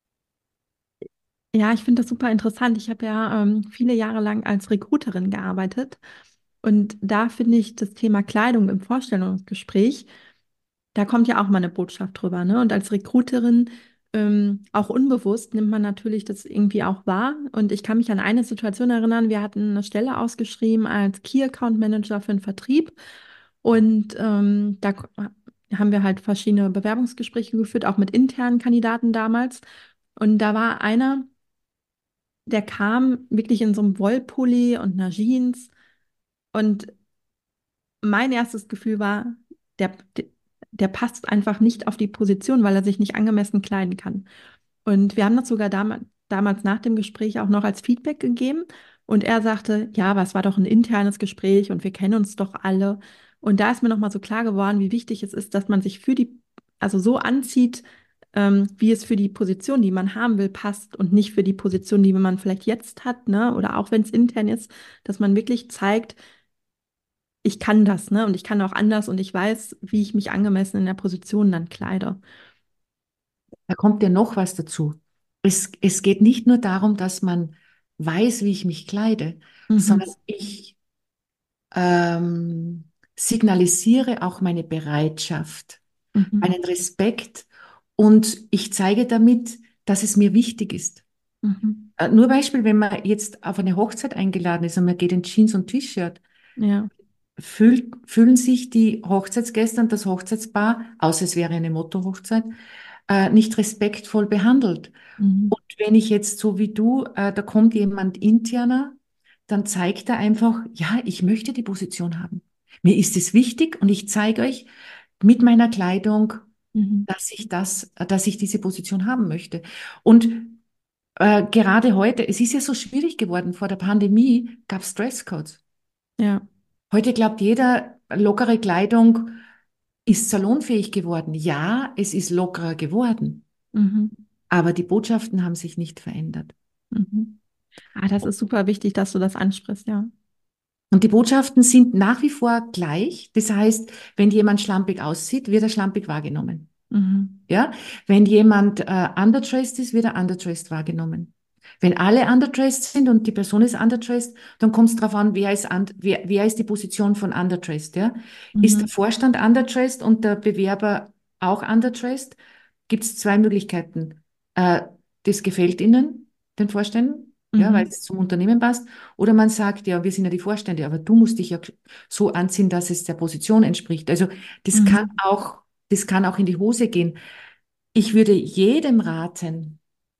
Speaker 1: Ja, ich finde das super interessant. Ich habe ja ähm, viele Jahre lang als Recruiterin gearbeitet und da finde ich das Thema Kleidung im Vorstellungsgespräch, da kommt ja auch mal eine Botschaft drüber, ne? Und als Recruiterin, ähm, auch unbewusst, nimmt man natürlich das irgendwie auch wahr. Und ich kann mich an eine Situation erinnern, wir hatten eine Stelle ausgeschrieben als Key Account Manager für den Vertrieb. Und ähm, da ko- haben wir halt verschiedene Bewerbungsgespräche geführt, auch mit internen Kandidaten damals. Und da war einer, der kam wirklich in so einem Wollpulli und einer Jeans. Und mein erstes Gefühl war, der, der passt einfach nicht auf die Position, weil er sich nicht angemessen kleiden kann. Und wir haben das sogar dam damals nach dem Gespräch auch noch als Feedback gegeben. Und er sagte, ja, aber es war doch ein internes Gespräch und wir kennen uns doch alle. Und da ist mir nochmal so klar geworden, wie wichtig es ist, dass man sich für die, also so anzieht, ähm, wie es für die Position, die man haben will, passt und nicht für die Position, die man vielleicht jetzt hat, ne? Oder auch wenn es intern ist, dass man wirklich zeigt, ich kann das, ne? Und ich kann auch anders und ich weiß, wie ich mich angemessen in der Position dann kleide.
Speaker 2: Da kommt ja noch was dazu. Es, es geht nicht nur darum, dass man weiß, wie ich mich kleide, sondern
Speaker 1: Mhm.
Speaker 2: ich ähm, signalisiere auch meine Bereitschaft,
Speaker 1: Mhm.
Speaker 2: meinen Respekt und ich zeige damit, dass es mir wichtig ist.
Speaker 1: Mhm.
Speaker 2: Äh, nur Beispiel, wenn man jetzt auf eine Hochzeit eingeladen ist und man geht in Jeans und T-Shirt,
Speaker 1: Ja.
Speaker 2: fühl, fühlen sich die Hochzeitsgäste und das Hochzeitspaar, außer es wäre eine Motto-Hochzeit, äh, nicht respektvoll behandelt.
Speaker 1: Mhm.
Speaker 2: Und wenn ich jetzt so wie du, äh, da kommt jemand interner, dann zeigt er einfach, ja, ich möchte die Position haben. Mir ist es wichtig und ich zeige euch mit meiner Kleidung,
Speaker 1: Mhm.
Speaker 2: dass ich das, dass ich diese Position haben möchte. Und äh, gerade heute, es ist ja so schwierig geworden, vor der Pandemie gab es Dresscodes.
Speaker 1: Ja.
Speaker 2: Heute glaubt jeder, lockere Kleidung ist salonfähig geworden. Ja, es ist lockerer geworden,
Speaker 1: Mhm.
Speaker 2: aber die Botschaften haben sich nicht verändert.
Speaker 1: Mhm. Ah, das ist super wichtig, dass du das ansprichst, ja.
Speaker 2: Und die Botschaften sind nach wie vor gleich. Das heißt, wenn jemand schlampig aussieht, wird er schlampig wahrgenommen.
Speaker 1: Mhm.
Speaker 2: Ja? Wenn jemand äh, underdressed ist, wird er underdressed wahrgenommen. Wenn alle underdressed sind und die Person ist underdressed, dann kommt es darauf an, wer ist, un wer, wer ist die Position von underdressed. Ja? Ist
Speaker 1: Mhm.
Speaker 2: der Vorstand underdressed und der Bewerber auch underdressed? Gibt es zwei Möglichkeiten. Äh, das gefällt ihnen, den Vorständen, ja, weil
Speaker 1: Mhm.
Speaker 2: es zum Unternehmen passt. Oder man sagt, ja, wir sind ja die Vorstände, aber du musst dich ja so anziehen, dass es der Position entspricht. Also das kann
Speaker 1: Mhm.
Speaker 2: auch, das kann auch in die Hose gehen. Ich würde jedem raten,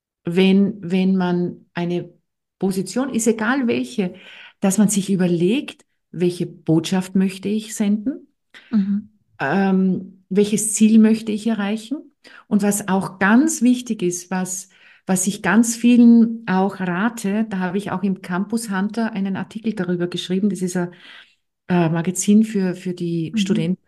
Speaker 2: wenn, wenn man eine Position, ist egal welche, dass man sich überlegt, welche Botschaft möchte ich senden,
Speaker 1: Mhm.
Speaker 2: ähm, welches Ziel möchte ich erreichen und was auch ganz wichtig ist, was, was ich ganz vielen auch rate, da habe ich auch im Campus Hunter einen Artikel darüber geschrieben, das ist ein äh, Magazin für, für die
Speaker 1: Mhm.
Speaker 2: Studenten.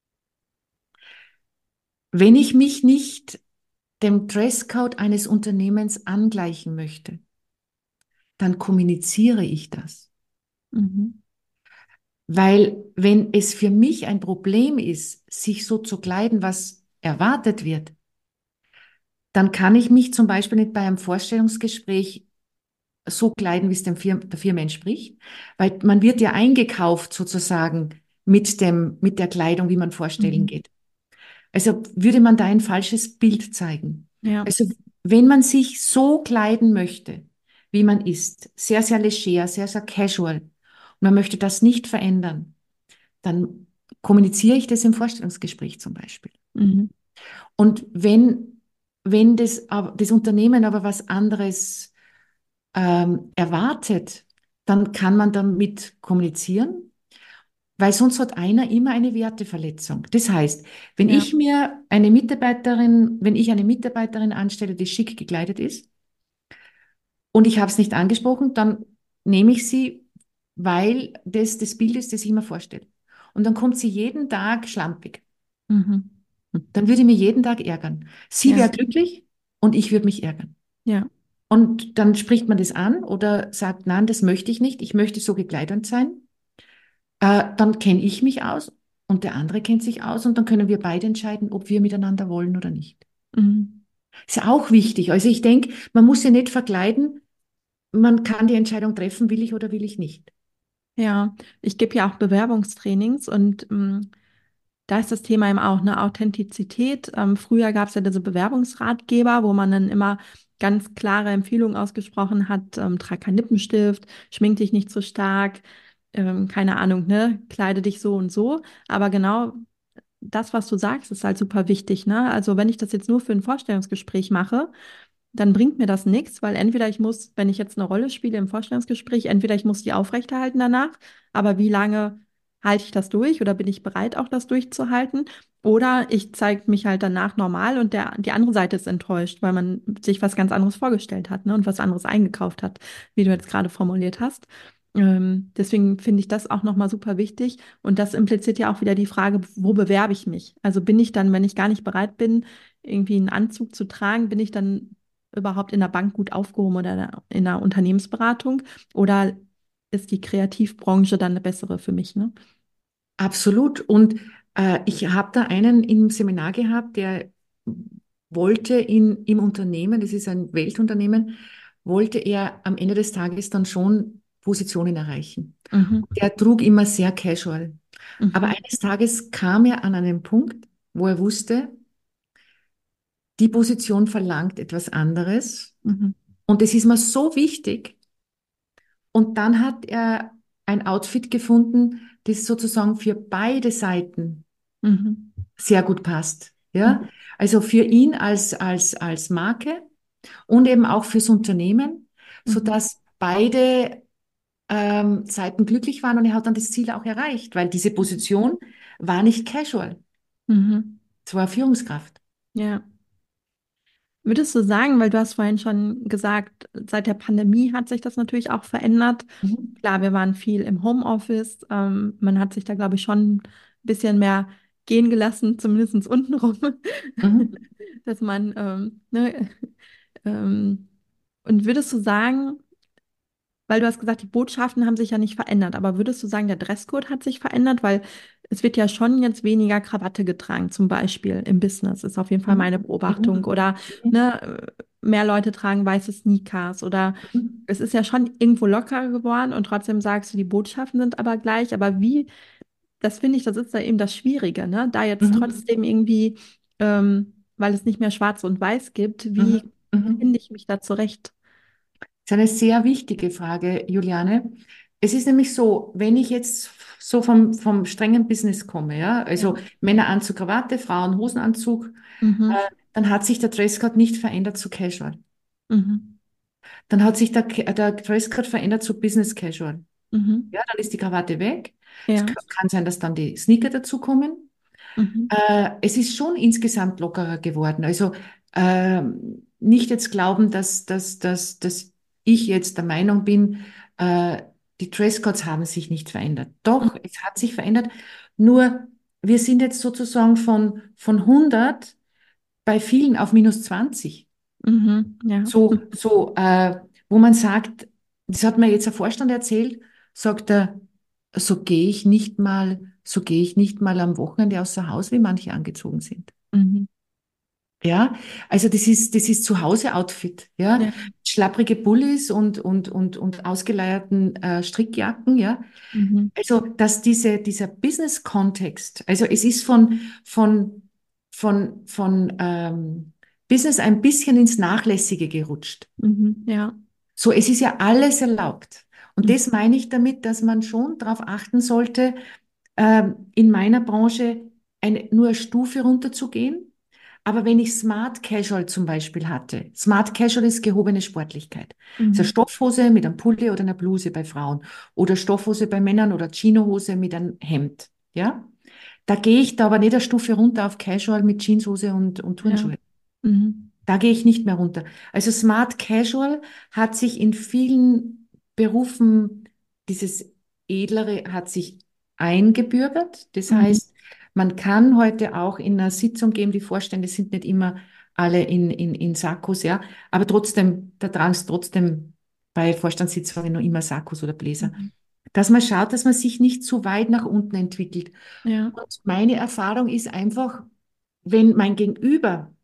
Speaker 2: Wenn ich mich nicht dem Dresscode eines Unternehmens angleichen möchte, dann kommuniziere ich das.
Speaker 1: Mhm.
Speaker 2: Weil wenn es für mich ein Problem ist, sich so zu kleiden, was erwartet wird, dann kann ich mich zum Beispiel nicht bei einem Vorstellungsgespräch so kleiden, wie es dem Firma, der Firma entspricht, weil man wird ja eingekauft sozusagen mit dem, mit der Kleidung, wie man vorstellen
Speaker 1: Mhm.
Speaker 2: geht. Also würde man da ein falsches Bild zeigen.
Speaker 1: Ja.
Speaker 2: Also wenn man sich so kleiden möchte, wie man ist, sehr, sehr leger, sehr, sehr casual, und man möchte das nicht verändern, dann kommuniziere ich das im Vorstellungsgespräch zum Beispiel.
Speaker 1: Mhm.
Speaker 2: Und wenn, wenn das, das Unternehmen aber was anderes ähm, erwartet, dann kann man damit kommunizieren, weil sonst hat einer immer eine Werteverletzung. Das heißt, wenn
Speaker 1: Ja.
Speaker 2: ich mir eine Mitarbeiterin, wenn ich eine Mitarbeiterin anstelle, die schick gekleidet ist und ich habe es nicht angesprochen, dann nehme ich sie, weil das das Bild ist, das ich mir vorstelle. Und dann kommt sie jeden Tag schlampig.
Speaker 1: Mhm.
Speaker 2: Dann würde ich mich jeden Tag ärgern. Sie wäre
Speaker 1: Ja.
Speaker 2: glücklich und ich würde mich ärgern.
Speaker 1: Ja.
Speaker 2: Und dann spricht man das an oder sagt, nein, das möchte ich nicht, ich möchte so gekleidet sein. Äh, dann kenne ich mich aus und der andere kennt sich aus und dann können wir beide entscheiden, ob wir miteinander wollen oder nicht.
Speaker 1: Mhm.
Speaker 2: Ist ja auch wichtig. Also ich denke, man muss ja nicht verkleiden, man kann die Entscheidung treffen, will ich oder will ich nicht.
Speaker 1: Ja. Ich gebe ja auch Bewerbungstrainings und ähm, da ist das Thema eben auch eine Authentizität. Ähm, früher gab es ja diese Bewerbungsratgeber, wo man dann immer ganz klare Empfehlungen ausgesprochen hat, ähm, trag keinen Lippenstift, schmink dich nicht so stark, ähm, keine Ahnung, ne, kleide dich so und so. Aber genau das, was du sagst, ist halt super wichtig, ne? Also wenn ich das jetzt nur für ein Vorstellungsgespräch mache, dann bringt mir das nichts, weil entweder ich muss, wenn ich jetzt eine Rolle spiele im Vorstellungsgespräch, entweder ich muss die aufrechterhalten danach, aber wie lange halte ich das durch oder bin ich bereit, auch das durchzuhalten? Oder ich zeige mich halt danach normal und der, die andere Seite ist enttäuscht, weil man sich was ganz anderes vorgestellt hat, ne, und was anderes eingekauft hat, wie du jetzt gerade formuliert hast. Ähm, deswegen finde ich das auch nochmal super wichtig. Und das impliziert ja auch wieder die Frage, wo bewerbe ich mich? Also bin ich dann, wenn ich gar nicht bereit bin, irgendwie einen Anzug zu tragen, bin ich dann überhaupt in der Bank gut aufgehoben oder in der Unternehmensberatung? Oder ist die Kreativbranche dann eine bessere für mich, ne?
Speaker 2: Absolut. Und äh, ich habe da einen im Seminar gehabt, der wollte in, im Unternehmen, das ist ein Weltunternehmen, wollte er am Ende des Tages dann schon Positionen erreichen.
Speaker 1: Mhm.
Speaker 2: Der trug immer sehr casual. Aber
Speaker 1: Mhm.
Speaker 2: eines Tages kam er an einen Punkt, wo er wusste, die Position verlangt etwas anderes.
Speaker 1: Mhm.
Speaker 2: Und es ist mir so wichtig. Und dann hat er ein Outfit gefunden, das sozusagen für beide Seiten
Speaker 1: Mhm.
Speaker 2: sehr gut passt. Ja,
Speaker 1: Mhm.
Speaker 2: also für ihn als, als, als Marke und eben auch fürs Unternehmen, so
Speaker 1: Mhm.
Speaker 2: dass beide ähm, Seiten glücklich waren und er hat dann das Ziel auch erreicht, weil diese Position war nicht casual.
Speaker 1: Mhm.
Speaker 2: Es war Führungskraft.
Speaker 1: Ja. Würdest du sagen, weil du hast vorhin schon gesagt, seit der Pandemie hat sich das natürlich auch verändert.
Speaker 2: Mhm.
Speaker 1: Klar, wir waren viel im Homeoffice. Ähm, man hat sich da, glaube ich, schon ein bisschen mehr gehen gelassen, zumindest untenrum,
Speaker 2: Mhm.
Speaker 1: dass man, ähm, ne, ähm, und würdest du sagen, weil du hast gesagt, die Botschaften haben sich ja nicht verändert, aber würdest du sagen, der Dresscode hat sich verändert? Weil es wird ja schon jetzt weniger Krawatte getragen, zum Beispiel im Business, ist auf jeden Fall
Speaker 2: Mhm.
Speaker 1: meine Beobachtung.
Speaker 2: Mhm.
Speaker 1: Oder
Speaker 2: Mhm.
Speaker 1: ne, mehr Leute tragen weiße Sneakers oder
Speaker 2: Mhm.
Speaker 1: es ist ja schon irgendwo lockerer geworden und trotzdem sagst du, die Botschaften sind aber gleich. Aber wie, das finde ich, das ist da eben das Schwierige, ne? Da jetzt
Speaker 2: Mhm.
Speaker 1: trotzdem irgendwie, ähm, weil es nicht mehr Schwarz und Weiß gibt, wie
Speaker 2: Mhm. Mhm.
Speaker 1: finde ich mich da zurecht?
Speaker 2: Das ist eine sehr wichtige Frage, Juliane. Es ist nämlich so, wenn ich jetzt so vom, vom strengen Business komme, ja,
Speaker 1: Ja.
Speaker 2: also Männeranzug, Krawatte, Frauen Hosenanzug, äh,
Speaker 1: Mhm.
Speaker 2: dann hat sich der Dresscode nicht verändert zu Casual.
Speaker 1: Mhm.
Speaker 2: Dann hat sich der, der Dresscode verändert zu Business Casual.
Speaker 1: Mhm.
Speaker 2: Ja, dann ist die Krawatte weg. Es
Speaker 1: Ja.
Speaker 2: kann kann sein, dass dann die Sneaker dazukommen.
Speaker 1: Mhm.
Speaker 2: Äh, es ist schon insgesamt lockerer geworden. Also ähm, nicht jetzt glauben, dass, dass, dass, dass ich jetzt der Meinung bin, äh, die Dresscodes haben sich nicht verändert. Doch, es hat sich verändert. Nur wir sind jetzt sozusagen von, von hundert bei vielen auf minus zwanzig.
Speaker 1: Mhm. Ja.
Speaker 2: So, so äh, wo man sagt, das hat mir jetzt ein Vorstand erzählt, sagt er, so gehe ich nicht mal, so gehe ich nicht mal am Wochenende außer Haus, wie manche angezogen sind.
Speaker 1: Mhm.
Speaker 2: Ja, also das ist, das ist Zuhause-Outfit, ja.
Speaker 1: Ja.
Speaker 2: Schlapprige Pullis und, und, und, und ausgeleierten äh, Strickjacken, ja.
Speaker 1: Mhm.
Speaker 2: Also, dass diese, dieser Business-Kontext, also es ist von, von, von, von ähm, Business ein bisschen ins Nachlässige gerutscht.
Speaker 1: Mhm. Ja.
Speaker 2: So, es ist ja alles erlaubt. Und
Speaker 1: Mhm.
Speaker 2: das meine ich damit, dass man schon darauf achten sollte, ähm, in meiner Branche eine, nur eine Stufe runterzugehen. Aber wenn ich Smart Casual zum Beispiel hatte, Smart Casual ist gehobene Sportlichkeit. Das ist eine
Speaker 1: Mhm.
Speaker 2: Stoffhose mit einem Pulli oder einer Bluse bei Frauen oder Stoffhose bei Männern oder Chinohose mit einem Hemd. Ja, da gehe ich da aber nicht eine Stufe runter auf Casual mit Jeanshose und, und
Speaker 1: Ja.
Speaker 2: Turnschuhe.
Speaker 1: Mhm.
Speaker 2: Da gehe ich nicht mehr runter. Also Smart Casual hat sich in vielen Berufen, dieses Edlere hat sich eingebürgert. Das
Speaker 1: Mhm.
Speaker 2: heißt, man kann heute auch in einer Sitzung gehen, die Vorstände sind nicht immer alle in, in, in Sakkos, ja, aber trotzdem, da tragen sie trotzdem bei Vorstandssitzungen noch immer Sakkos oder Bläser.
Speaker 1: Mhm.
Speaker 2: Dass man schaut, dass man sich nicht zu weit nach unten entwickelt.
Speaker 1: Ja.
Speaker 2: Und meine Erfahrung ist einfach, wenn mein Gegenüber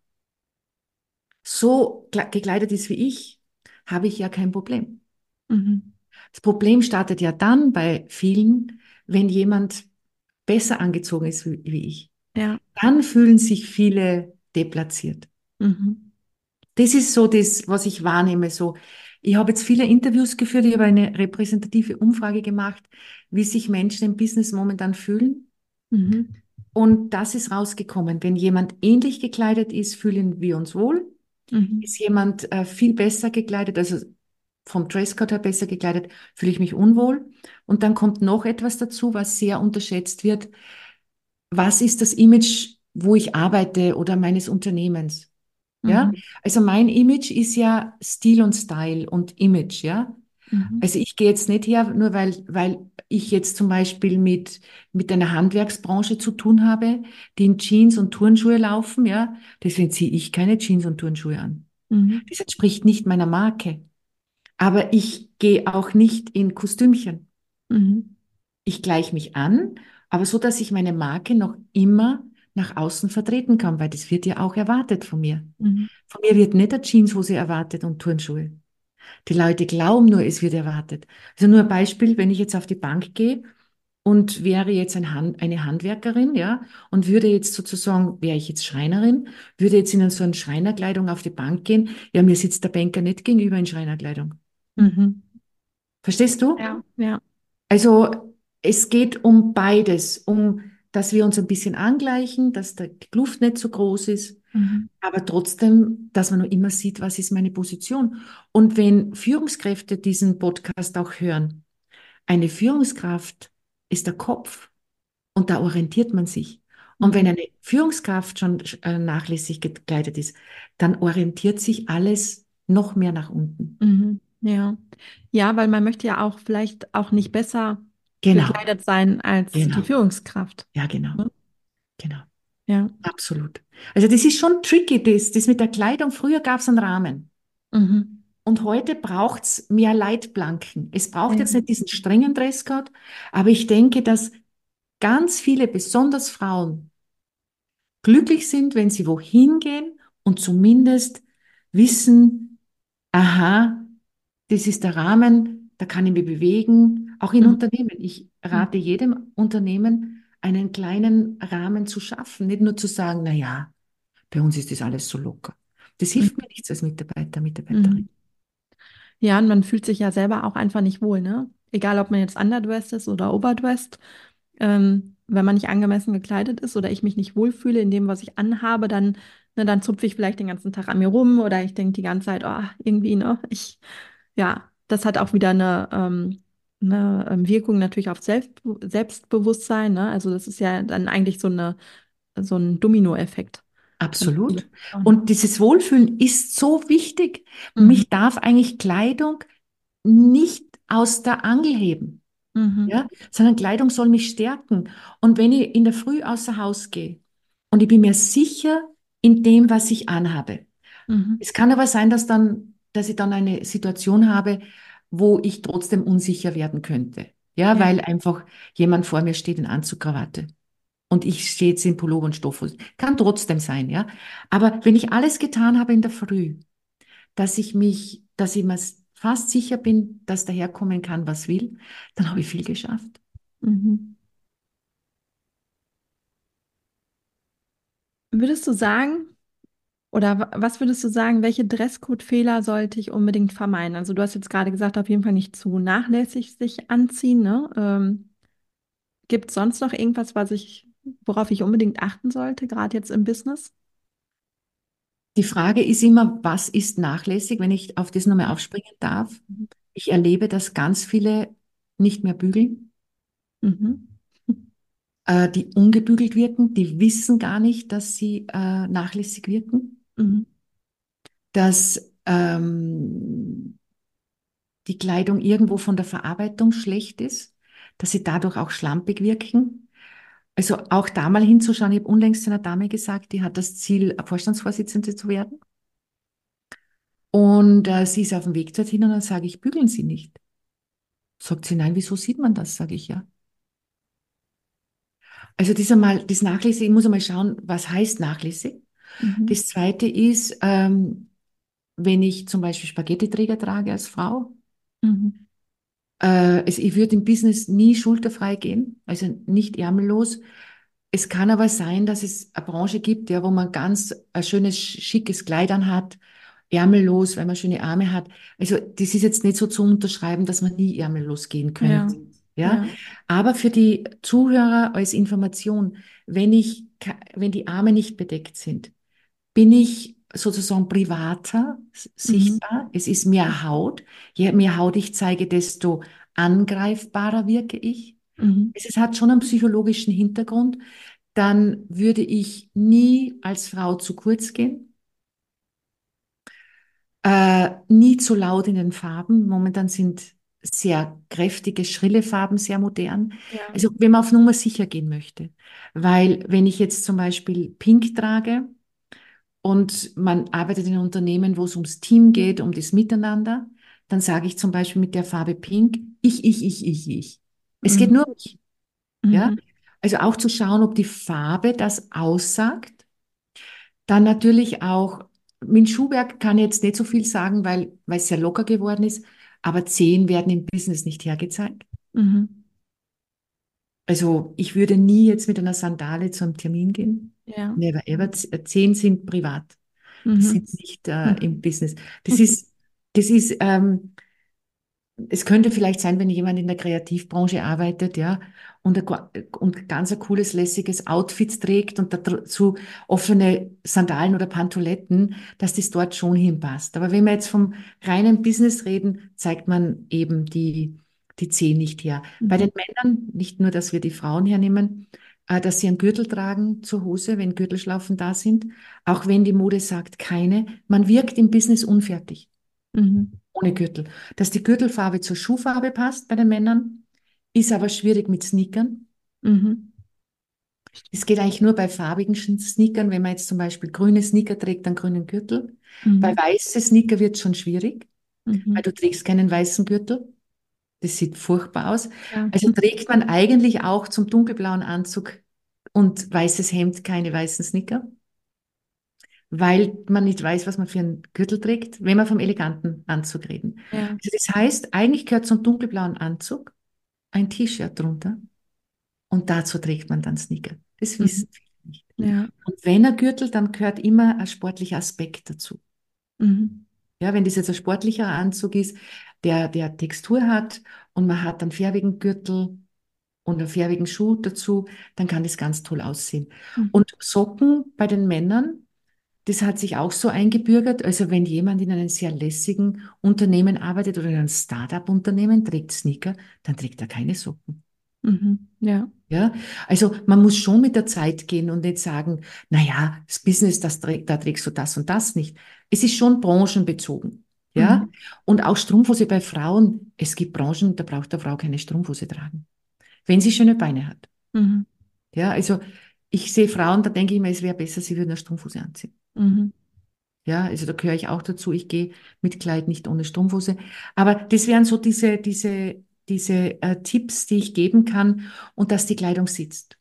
Speaker 2: so kle- gekleidet ist wie ich, habe ich ja kein Problem.
Speaker 1: Mhm.
Speaker 2: Das Problem startet ja dann bei vielen, wenn jemand besser angezogen ist wie, wie ich.
Speaker 1: Ja.
Speaker 2: Dann fühlen sich viele deplatziert.
Speaker 1: Mhm.
Speaker 2: Das ist so das, was ich wahrnehme. So, ich habe jetzt viele Interviews geführt, ich habe eine repräsentative Umfrage gemacht, wie sich Menschen im Business momentan fühlen.
Speaker 1: Mhm.
Speaker 2: Und das ist rausgekommen. Wenn jemand ähnlich gekleidet ist, fühlen wir uns wohl.
Speaker 1: Mhm.
Speaker 2: Ist jemand äh, viel besser gekleidet, also vom Dresscode her besser gekleidet, fühle ich mich unwohl. Und dann kommt noch etwas dazu, was sehr unterschätzt wird. Was ist das Image, wo ich arbeite oder meines Unternehmens? Ja,
Speaker 1: Mhm.
Speaker 2: also mein Image ist ja Stil und Style und Image, ja.
Speaker 1: Mhm.
Speaker 2: Also ich gehe jetzt nicht her, nur weil, weil ich jetzt zum Beispiel mit, mit einer Handwerksbranche zu tun habe, die in Jeans und Turnschuhe laufen, ja. Deswegen ziehe ich keine Jeans und Turnschuhe an.
Speaker 1: Mhm.
Speaker 2: Das entspricht nicht meiner Marke. Aber ich gehe auch nicht in Kostümchen.
Speaker 1: Mhm.
Speaker 2: Ich gleiche mich an, aber so, dass ich meine Marke noch immer nach außen vertreten kann, weil das wird ja auch erwartet von mir.
Speaker 1: Mhm.
Speaker 2: Von mir wird nicht eine Jeanshose erwartet und Turnschuhe. Die Leute glauben nur, es wird erwartet. Also nur ein Beispiel, wenn ich jetzt auf die Bank gehe und wäre jetzt ein Hand, eine Handwerkerin, ja, und würde jetzt sozusagen, wäre ich jetzt Schreinerin, würde jetzt in so eine Schreinerkleidung auf die Bank gehen, ja, mir sitzt der Banker nicht gegenüber in Schreinerkleidung.
Speaker 1: Mhm.
Speaker 2: Verstehst du?
Speaker 1: Ja, ja.
Speaker 2: Also es geht um beides, um, dass wir uns ein bisschen angleichen, dass der die Kluft nicht so groß ist,
Speaker 1: Mhm.
Speaker 2: aber trotzdem, dass man noch immer sieht, was ist meine Position. Und wenn Führungskräfte diesen Podcast auch hören, eine Führungskraft ist der Kopf und da orientiert man sich. Und wenn
Speaker 1: Mhm.
Speaker 2: eine Führungskraft schon äh, nachlässig gekleidet ist, dann orientiert sich alles noch mehr nach unten.
Speaker 1: Mhm. Ja. Ja, weil man möchte ja auch vielleicht auch nicht besser
Speaker 2: Genau,
Speaker 1: gekleidet sein als die
Speaker 2: genau,
Speaker 1: Führungskraft.
Speaker 2: ja, genau,
Speaker 1: Ne?
Speaker 2: genau.
Speaker 1: Ja.
Speaker 2: Absolut. Also das ist schon tricky, das, das mit der Kleidung. Früher gab es einen Rahmen
Speaker 1: Mhm.
Speaker 2: und heute braucht's mehr Leitplanken. Es braucht
Speaker 1: Ja.
Speaker 2: jetzt nicht diesen strengen Dresscode, aber ich denke, dass ganz viele, besonders Frauen, glücklich sind, wenn sie wohin gehen und zumindest wissen, aha, das ist der Rahmen, da kann ich mich bewegen, auch in
Speaker 1: Mhm.
Speaker 2: Unternehmen. Ich
Speaker 1: Mhm.
Speaker 2: rate jedem Unternehmen, einen kleinen Rahmen zu schaffen, nicht nur zu sagen, na ja, bei uns ist das alles so locker. Das hilft mir nichts als Mitarbeiter, Mitarbeiterin.
Speaker 1: Mhm. Ja, und man fühlt sich ja selber auch einfach nicht wohl, ne? Egal, ob man jetzt underdressed ist oder overdressed. Ähm, wenn man nicht angemessen gekleidet ist oder ich mich nicht wohlfühle in dem, was ich anhabe, dann, ne, dann zupfe ich vielleicht den ganzen Tag an mir rum oder ich denke die ganze Zeit, oh, irgendwie, ne, ich, ja, das hat auch wieder eine, ähm, eine ähm, Wirkung natürlich auf Selbst Selbstbewusstsein, ne? Also das ist ja dann eigentlich so eine, so ein Dominoeffekt. Ganz viele
Speaker 2: Absolut.
Speaker 1: Frauen.
Speaker 2: Und dieses Wohlfühlen ist so wichtig.
Speaker 1: Mhm.
Speaker 2: Mich darf eigentlich Kleidung nicht aus der Angel heben,
Speaker 1: Mhm.
Speaker 2: ja, sondern Kleidung soll mich stärken. Und wenn ich in der Früh außer Haus gehe und ich bin mir sicher in dem, was ich anhabe.
Speaker 1: Mhm.
Speaker 2: Es kann aber sein, dass dann, dass ich dann eine Situation habe, wo ich trotzdem unsicher werden könnte. Ja,
Speaker 1: Ja.
Speaker 2: weil einfach jemand vor mir steht in Anzug, Krawatte. Und ich stehe jetzt in Pullover und Stoffhose. Kann trotzdem sein, ja. Aber wenn ich alles getan habe in der Früh, dass ich mich, dass ich mir fast sicher bin, dass daherkommen kann, was will, dann habe ich viel geschafft.
Speaker 1: Mhm. Würdest du sagen, oder wa- was würdest du sagen, welche Dresscode-Fehler sollte ich unbedingt vermeiden? Also du hast jetzt gerade gesagt, auf jeden Fall nicht zu nachlässig sich anziehen, ne? Ähm, gibt es sonst noch irgendwas, was ich, worauf ich unbedingt achten sollte, gerade jetzt im Business?
Speaker 2: Die Frage ist immer, was ist nachlässig, wenn ich auf das nochmal aufspringen darf?
Speaker 1: Mhm.
Speaker 2: Ich erlebe, dass ganz viele nicht mehr bügeln,
Speaker 1: Mhm.
Speaker 2: äh, die ungebügelt wirken, die wissen gar nicht, dass sie äh, nachlässig wirken,
Speaker 1: Mhm.
Speaker 2: dass ähm, die Kleidung irgendwo von der Verarbeitung schlecht ist, dass sie dadurch auch schlampig wirken. Also auch da mal hinzuschauen. Ich habe unlängst einer Dame gesagt, die hat das Ziel, Vorstandsvorsitzende zu werden. Und äh, sie ist auf dem Weg dorthin und dann sage ich, bügeln Sie nicht. Sagt sie, nein, wieso sieht man das? Sage ich ja. Also das einmal, das Nachlässig, ich muss einmal schauen, was heißt nachlässig.
Speaker 1: Mhm.
Speaker 2: Das zweite ist, ähm, wenn ich zum Beispiel Spaghetti-Träger trage als Frau,
Speaker 1: Mhm.
Speaker 2: äh, also ich würde im Business nie schulterfrei gehen, also nicht ärmellos. Es kann aber sein, dass es eine Branche gibt, ja, wo man ganz ein schönes, schickes Kleid anhat, ärmellos, weil man schöne Arme hat. Also das ist jetzt nicht so zu unterschreiben, dass man nie ärmellos gehen
Speaker 1: Ja,
Speaker 2: könnte. Ja,
Speaker 1: ja.
Speaker 2: aber für die Zuhörer als Information, wenn ich, ka- wenn die Arme nicht bedeckt sind, bin ich sozusagen privater s-
Speaker 1: Mhm.
Speaker 2: sichtbar. Es ist mehr Haut. Je mehr Haut ich zeige, desto angreifbarer wirke ich.
Speaker 1: Mhm.
Speaker 2: Es ist- hat schon einen psychologischen Hintergrund. Dann würde ich nie als Frau zu kurz gehen. Äh, nie zu laut in den Farben. Momentan sind sehr kräftige, schrille Farben sehr modern.
Speaker 1: Ja.
Speaker 2: Also wenn man auf Nummer sicher gehen möchte. Weil wenn ich jetzt zum Beispiel Pink trage und man arbeitet in einem Unternehmen, wo es ums Team geht, um das Miteinander, dann sage ich zum Beispiel mit der Farbe Pink, ich, ich, ich, ich, ich. Es geht
Speaker 1: Mhm.
Speaker 2: nur um mich. Ja?
Speaker 1: Mhm.
Speaker 2: Also auch zu schauen, ob die Farbe das aussagt. Dann natürlich auch, mit Schuhwerk kann ich jetzt nicht so viel sagen, weil, weil es sehr locker geworden ist, aber Zehen werden im Business nicht hergezeigt.
Speaker 1: Mhm.
Speaker 2: Also ich würde nie jetzt mit einer Sandale zu einem Termin gehen.
Speaker 1: Ja.
Speaker 2: Never ever. Z- Zehen sind privat. Die
Speaker 1: Mhm.
Speaker 2: sind nicht äh, im Business. Das ist, das ist, ähm, es könnte vielleicht sein, wenn jemand in der Kreativbranche arbeitet, ja, und, ein, go- und ganz ein cooles, lässiges Outfit trägt und dazu offene Sandalen oder Pantoffeln, dass das dort schon hinpasst. Aber wenn wir jetzt vom reinen Business reden, zeigt man eben die, die Zehen nicht her. Bei
Speaker 1: Mhm.
Speaker 2: den Männern, nicht nur, dass wir die Frauen hernehmen, äh, dass sie einen Gürtel tragen zur Hose, wenn Gürtelschlaufen da sind, auch wenn die Mode sagt keine. Man wirkt im Business unfertig
Speaker 1: Mhm.
Speaker 2: ohne Gürtel. Dass die Gürtelfarbe zur Schuhfarbe passt bei den Männern, ist aber schwierig mit Sneakern.
Speaker 1: Mhm.
Speaker 2: Es geht eigentlich nur bei farbigen Sneakern. Wenn man jetzt zum Beispiel grüne Sneaker trägt, dann grünen Gürtel. Bei
Speaker 1: Mhm.
Speaker 2: weißen Sneaker wird es schon schwierig, weil
Speaker 1: Mhm.
Speaker 2: du trägst keinen weißen Gürtel. Das sieht furchtbar aus.
Speaker 1: Ja.
Speaker 2: Also trägt man eigentlich auch zum dunkelblauen Anzug und weißes Hemd keine weißen Sneaker, weil man nicht weiß, was man für einen Gürtel trägt, wenn wir vom eleganten Anzug reden.
Speaker 1: Ja.
Speaker 2: Also das heißt, eigentlich gehört zum dunkelblauen Anzug ein T-Shirt drunter und dazu trägt man dann Sneaker. Das
Speaker 1: Mhm.
Speaker 2: wissen viele nicht.
Speaker 1: Ja.
Speaker 2: Und wenn er Gürtel, dann gehört immer ein sportlicher Aspekt dazu.
Speaker 1: Mhm.
Speaker 2: Ja, wenn das jetzt ein sportlicher Anzug ist, der, der Textur hat und man hat einen färbigen Gürtel und einen färbigen Schuh dazu, dann kann das ganz toll aussehen.
Speaker 1: Mhm.
Speaker 2: Und Socken bei den Männern, das hat sich auch so eingebürgert. Also wenn jemand in einem sehr lässigen Unternehmen arbeitet oder in einem Start-up-Unternehmen, trägt Sneaker, dann trägt er keine Socken.
Speaker 1: Mhm. Ja.
Speaker 2: Ja, also man muss schon mit der Zeit gehen und nicht sagen, na ja, das Business, das trägt, da trägst du das und das nicht. Es ist schon branchenbezogen. Ja,
Speaker 1: Mhm.
Speaker 2: und auch Strumpfhose bei Frauen. Es gibt Branchen, da braucht der Frau keine Strumpfhose tragen, wenn sie schöne Beine hat.
Speaker 1: Mhm.
Speaker 2: Ja, also ich sehe Frauen, da denke ich mir, es wäre besser, sie würden eine Strumpfhose anziehen.
Speaker 1: Mhm.
Speaker 2: Ja, also da gehöre ich auch dazu. Ich gehe mit Kleid nicht ohne Strumpfhose. Aber das wären so diese, diese, diese äh, Tipps, die ich geben kann und dass die Kleidung sitzt.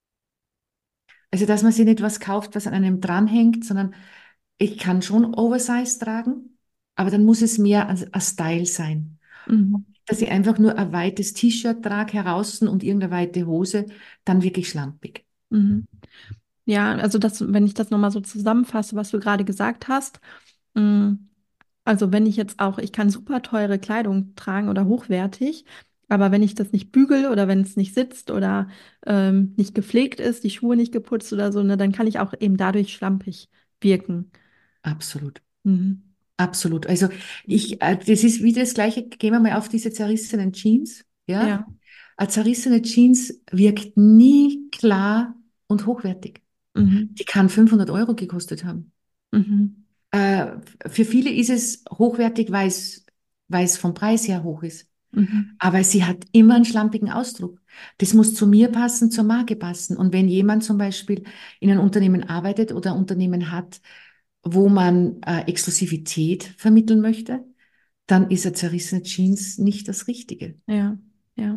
Speaker 2: Also, dass man sich nicht was kauft, was an einem dranhängt, sondern ich kann schon Oversize tragen, aber dann muss es mehr ein, ein Style sein.
Speaker 1: Mhm.
Speaker 2: Dass ich einfach nur ein weites T-Shirt trage heraus und irgendeine weite Hose, dann wirklich schlampig.
Speaker 1: Mhm. Ja, also das, wenn ich das nochmal so zusammenfasse, was du gerade gesagt hast, mh, also wenn ich jetzt auch, ich kann super teure Kleidung tragen oder hochwertig, aber wenn ich das nicht bügel oder wenn es nicht sitzt oder ähm, nicht gepflegt ist, die Schuhe nicht geputzt oder so, ne, dann kann ich auch eben dadurch schlampig wirken.
Speaker 2: Absolut.
Speaker 1: Mhm.
Speaker 2: Absolut. Also ich, äh, das ist wieder das Gleiche. Gehen wir mal auf diese zerrissenen Jeans. Ja,
Speaker 1: Ja.
Speaker 2: eine zerrissene Jeans wirkt nie klar und hochwertig.
Speaker 1: Mhm.
Speaker 2: Die kann fünfhundert Euro gekostet haben.
Speaker 1: Mhm.
Speaker 2: Äh, für viele ist es hochwertig, weil es, weil es vom Preis her hoch ist.
Speaker 1: Mhm.
Speaker 2: Aber sie hat immer einen schlampigen Ausdruck. Das muss zu mir passen, zur Marke passen. Und wenn jemand zum Beispiel in einem Unternehmen arbeitet oder ein Unternehmen hat, wo man äh, Exklusivität vermitteln möchte, dann ist eine zerrissene Jeans nicht das Richtige.
Speaker 1: Ja. Ja.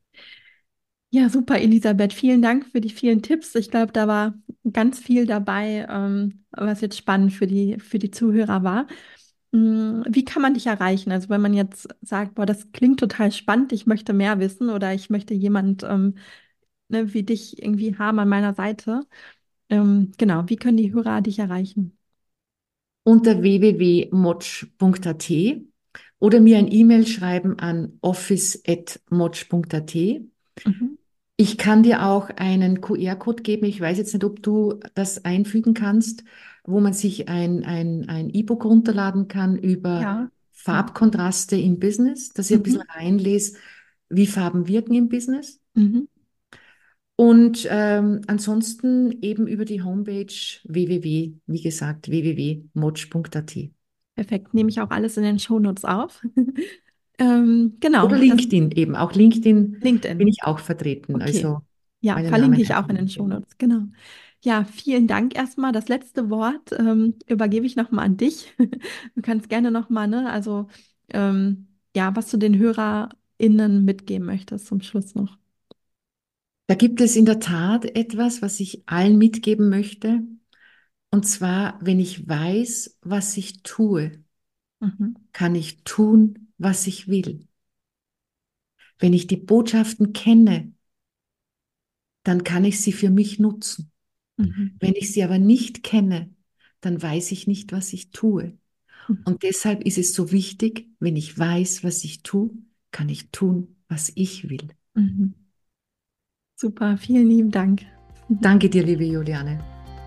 Speaker 1: Ja, super, Elisabeth. Vielen Dank für die vielen Tipps. Ich glaube, da war ganz viel dabei, ähm, was jetzt spannend für die, für die Zuhörer war. Mm, Wie kann man dich erreichen? Also wenn man jetzt sagt, boah, das klingt total spannend, ich möchte mehr wissen oder ich möchte jemand ähm, ne, wie dich irgendwie haben an meiner Seite. Ähm, genau, wie können die Hörer dich erreichen?
Speaker 2: Unter w w w punkt motsch punkt a t oder mir ein E-Mail schreiben an office at motsch punkt a t.
Speaker 1: Mhm.
Speaker 2: Ich kann dir auch einen Q R-Code geben. Ich weiß jetzt nicht, ob du das einfügen kannst. wo man sich ein, ein, ein E-Book runterladen kann über
Speaker 1: Ja.
Speaker 2: Farbkontraste im Business, dass ich ein bisschen
Speaker 1: Mhm.
Speaker 2: reinlese, wie Farben wirken im Business.
Speaker 1: Mhm.
Speaker 2: Und ähm, ansonsten eben über die Homepage www, wie gesagt, w w w punkt motsch punkt a t.
Speaker 1: Perfekt. Nehme ich auch alles in den Shownotes auf. ähm, genau,
Speaker 2: Oder
Speaker 1: das
Speaker 2: LinkedIn eben. Auch LinkedIn bin
Speaker 1: LinkedIn.
Speaker 2: ich auch vertreten.
Speaker 1: Okay.
Speaker 2: Also
Speaker 1: Ja,
Speaker 2: meine
Speaker 1: verlinke
Speaker 2: Namen
Speaker 1: ich auch
Speaker 2: einfach
Speaker 1: in den
Speaker 2: LinkedIn.
Speaker 1: Shownotes. Genau. Ja, vielen Dank erstmal. Das letzte Wort ähm, übergebe ich nochmal an dich. Du kannst gerne nochmal, ne, also ähm, ja, was du den HörerInnen mitgeben möchtest zum Schluss noch.
Speaker 2: Da gibt es in der Tat etwas, was ich allen mitgeben möchte. Und zwar, wenn ich weiß, was ich tue,
Speaker 1: Mhm.
Speaker 2: kann ich tun, was ich will. Wenn ich die Botschaften kenne, dann kann ich sie für mich nutzen.
Speaker 1: Mhm.
Speaker 2: Wenn ich sie aber nicht kenne, dann weiß ich nicht, was ich tue. Und deshalb ist es so wichtig, wenn ich weiß, was ich tue, kann ich tun, was ich will.
Speaker 1: Mhm. Super, vielen lieben Dank.
Speaker 2: Danke dir, liebe Juliane.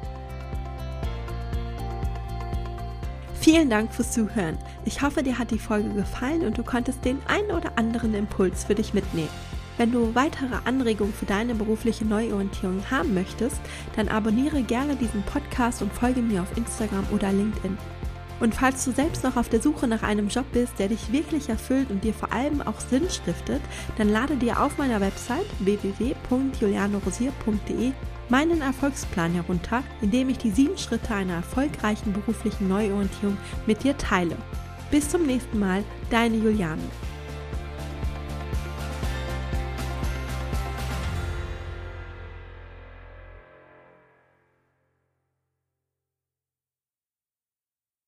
Speaker 1: Vielen Dank fürs Zuhören. Ich hoffe, dir hat die Folge gefallen und du konntest den einen oder anderen Impuls für dich mitnehmen. Wenn du weitere Anregungen für deine berufliche Neuorientierung haben möchtest, dann abonniere gerne diesen Podcast und folge mir auf Instagram oder LinkedIn. Und falls du selbst noch auf der Suche nach einem Job bist, der dich wirklich erfüllt und dir vor allem auch Sinn stiftet, dann lade dir auf meiner Website w w w punkt juliane rosier punkt d e meinen Erfolgsplan herunter, in dem ich die sieben Schritte einer erfolgreichen beruflichen Neuorientierung mit dir teile. Bis zum nächsten Mal, deine Juliane.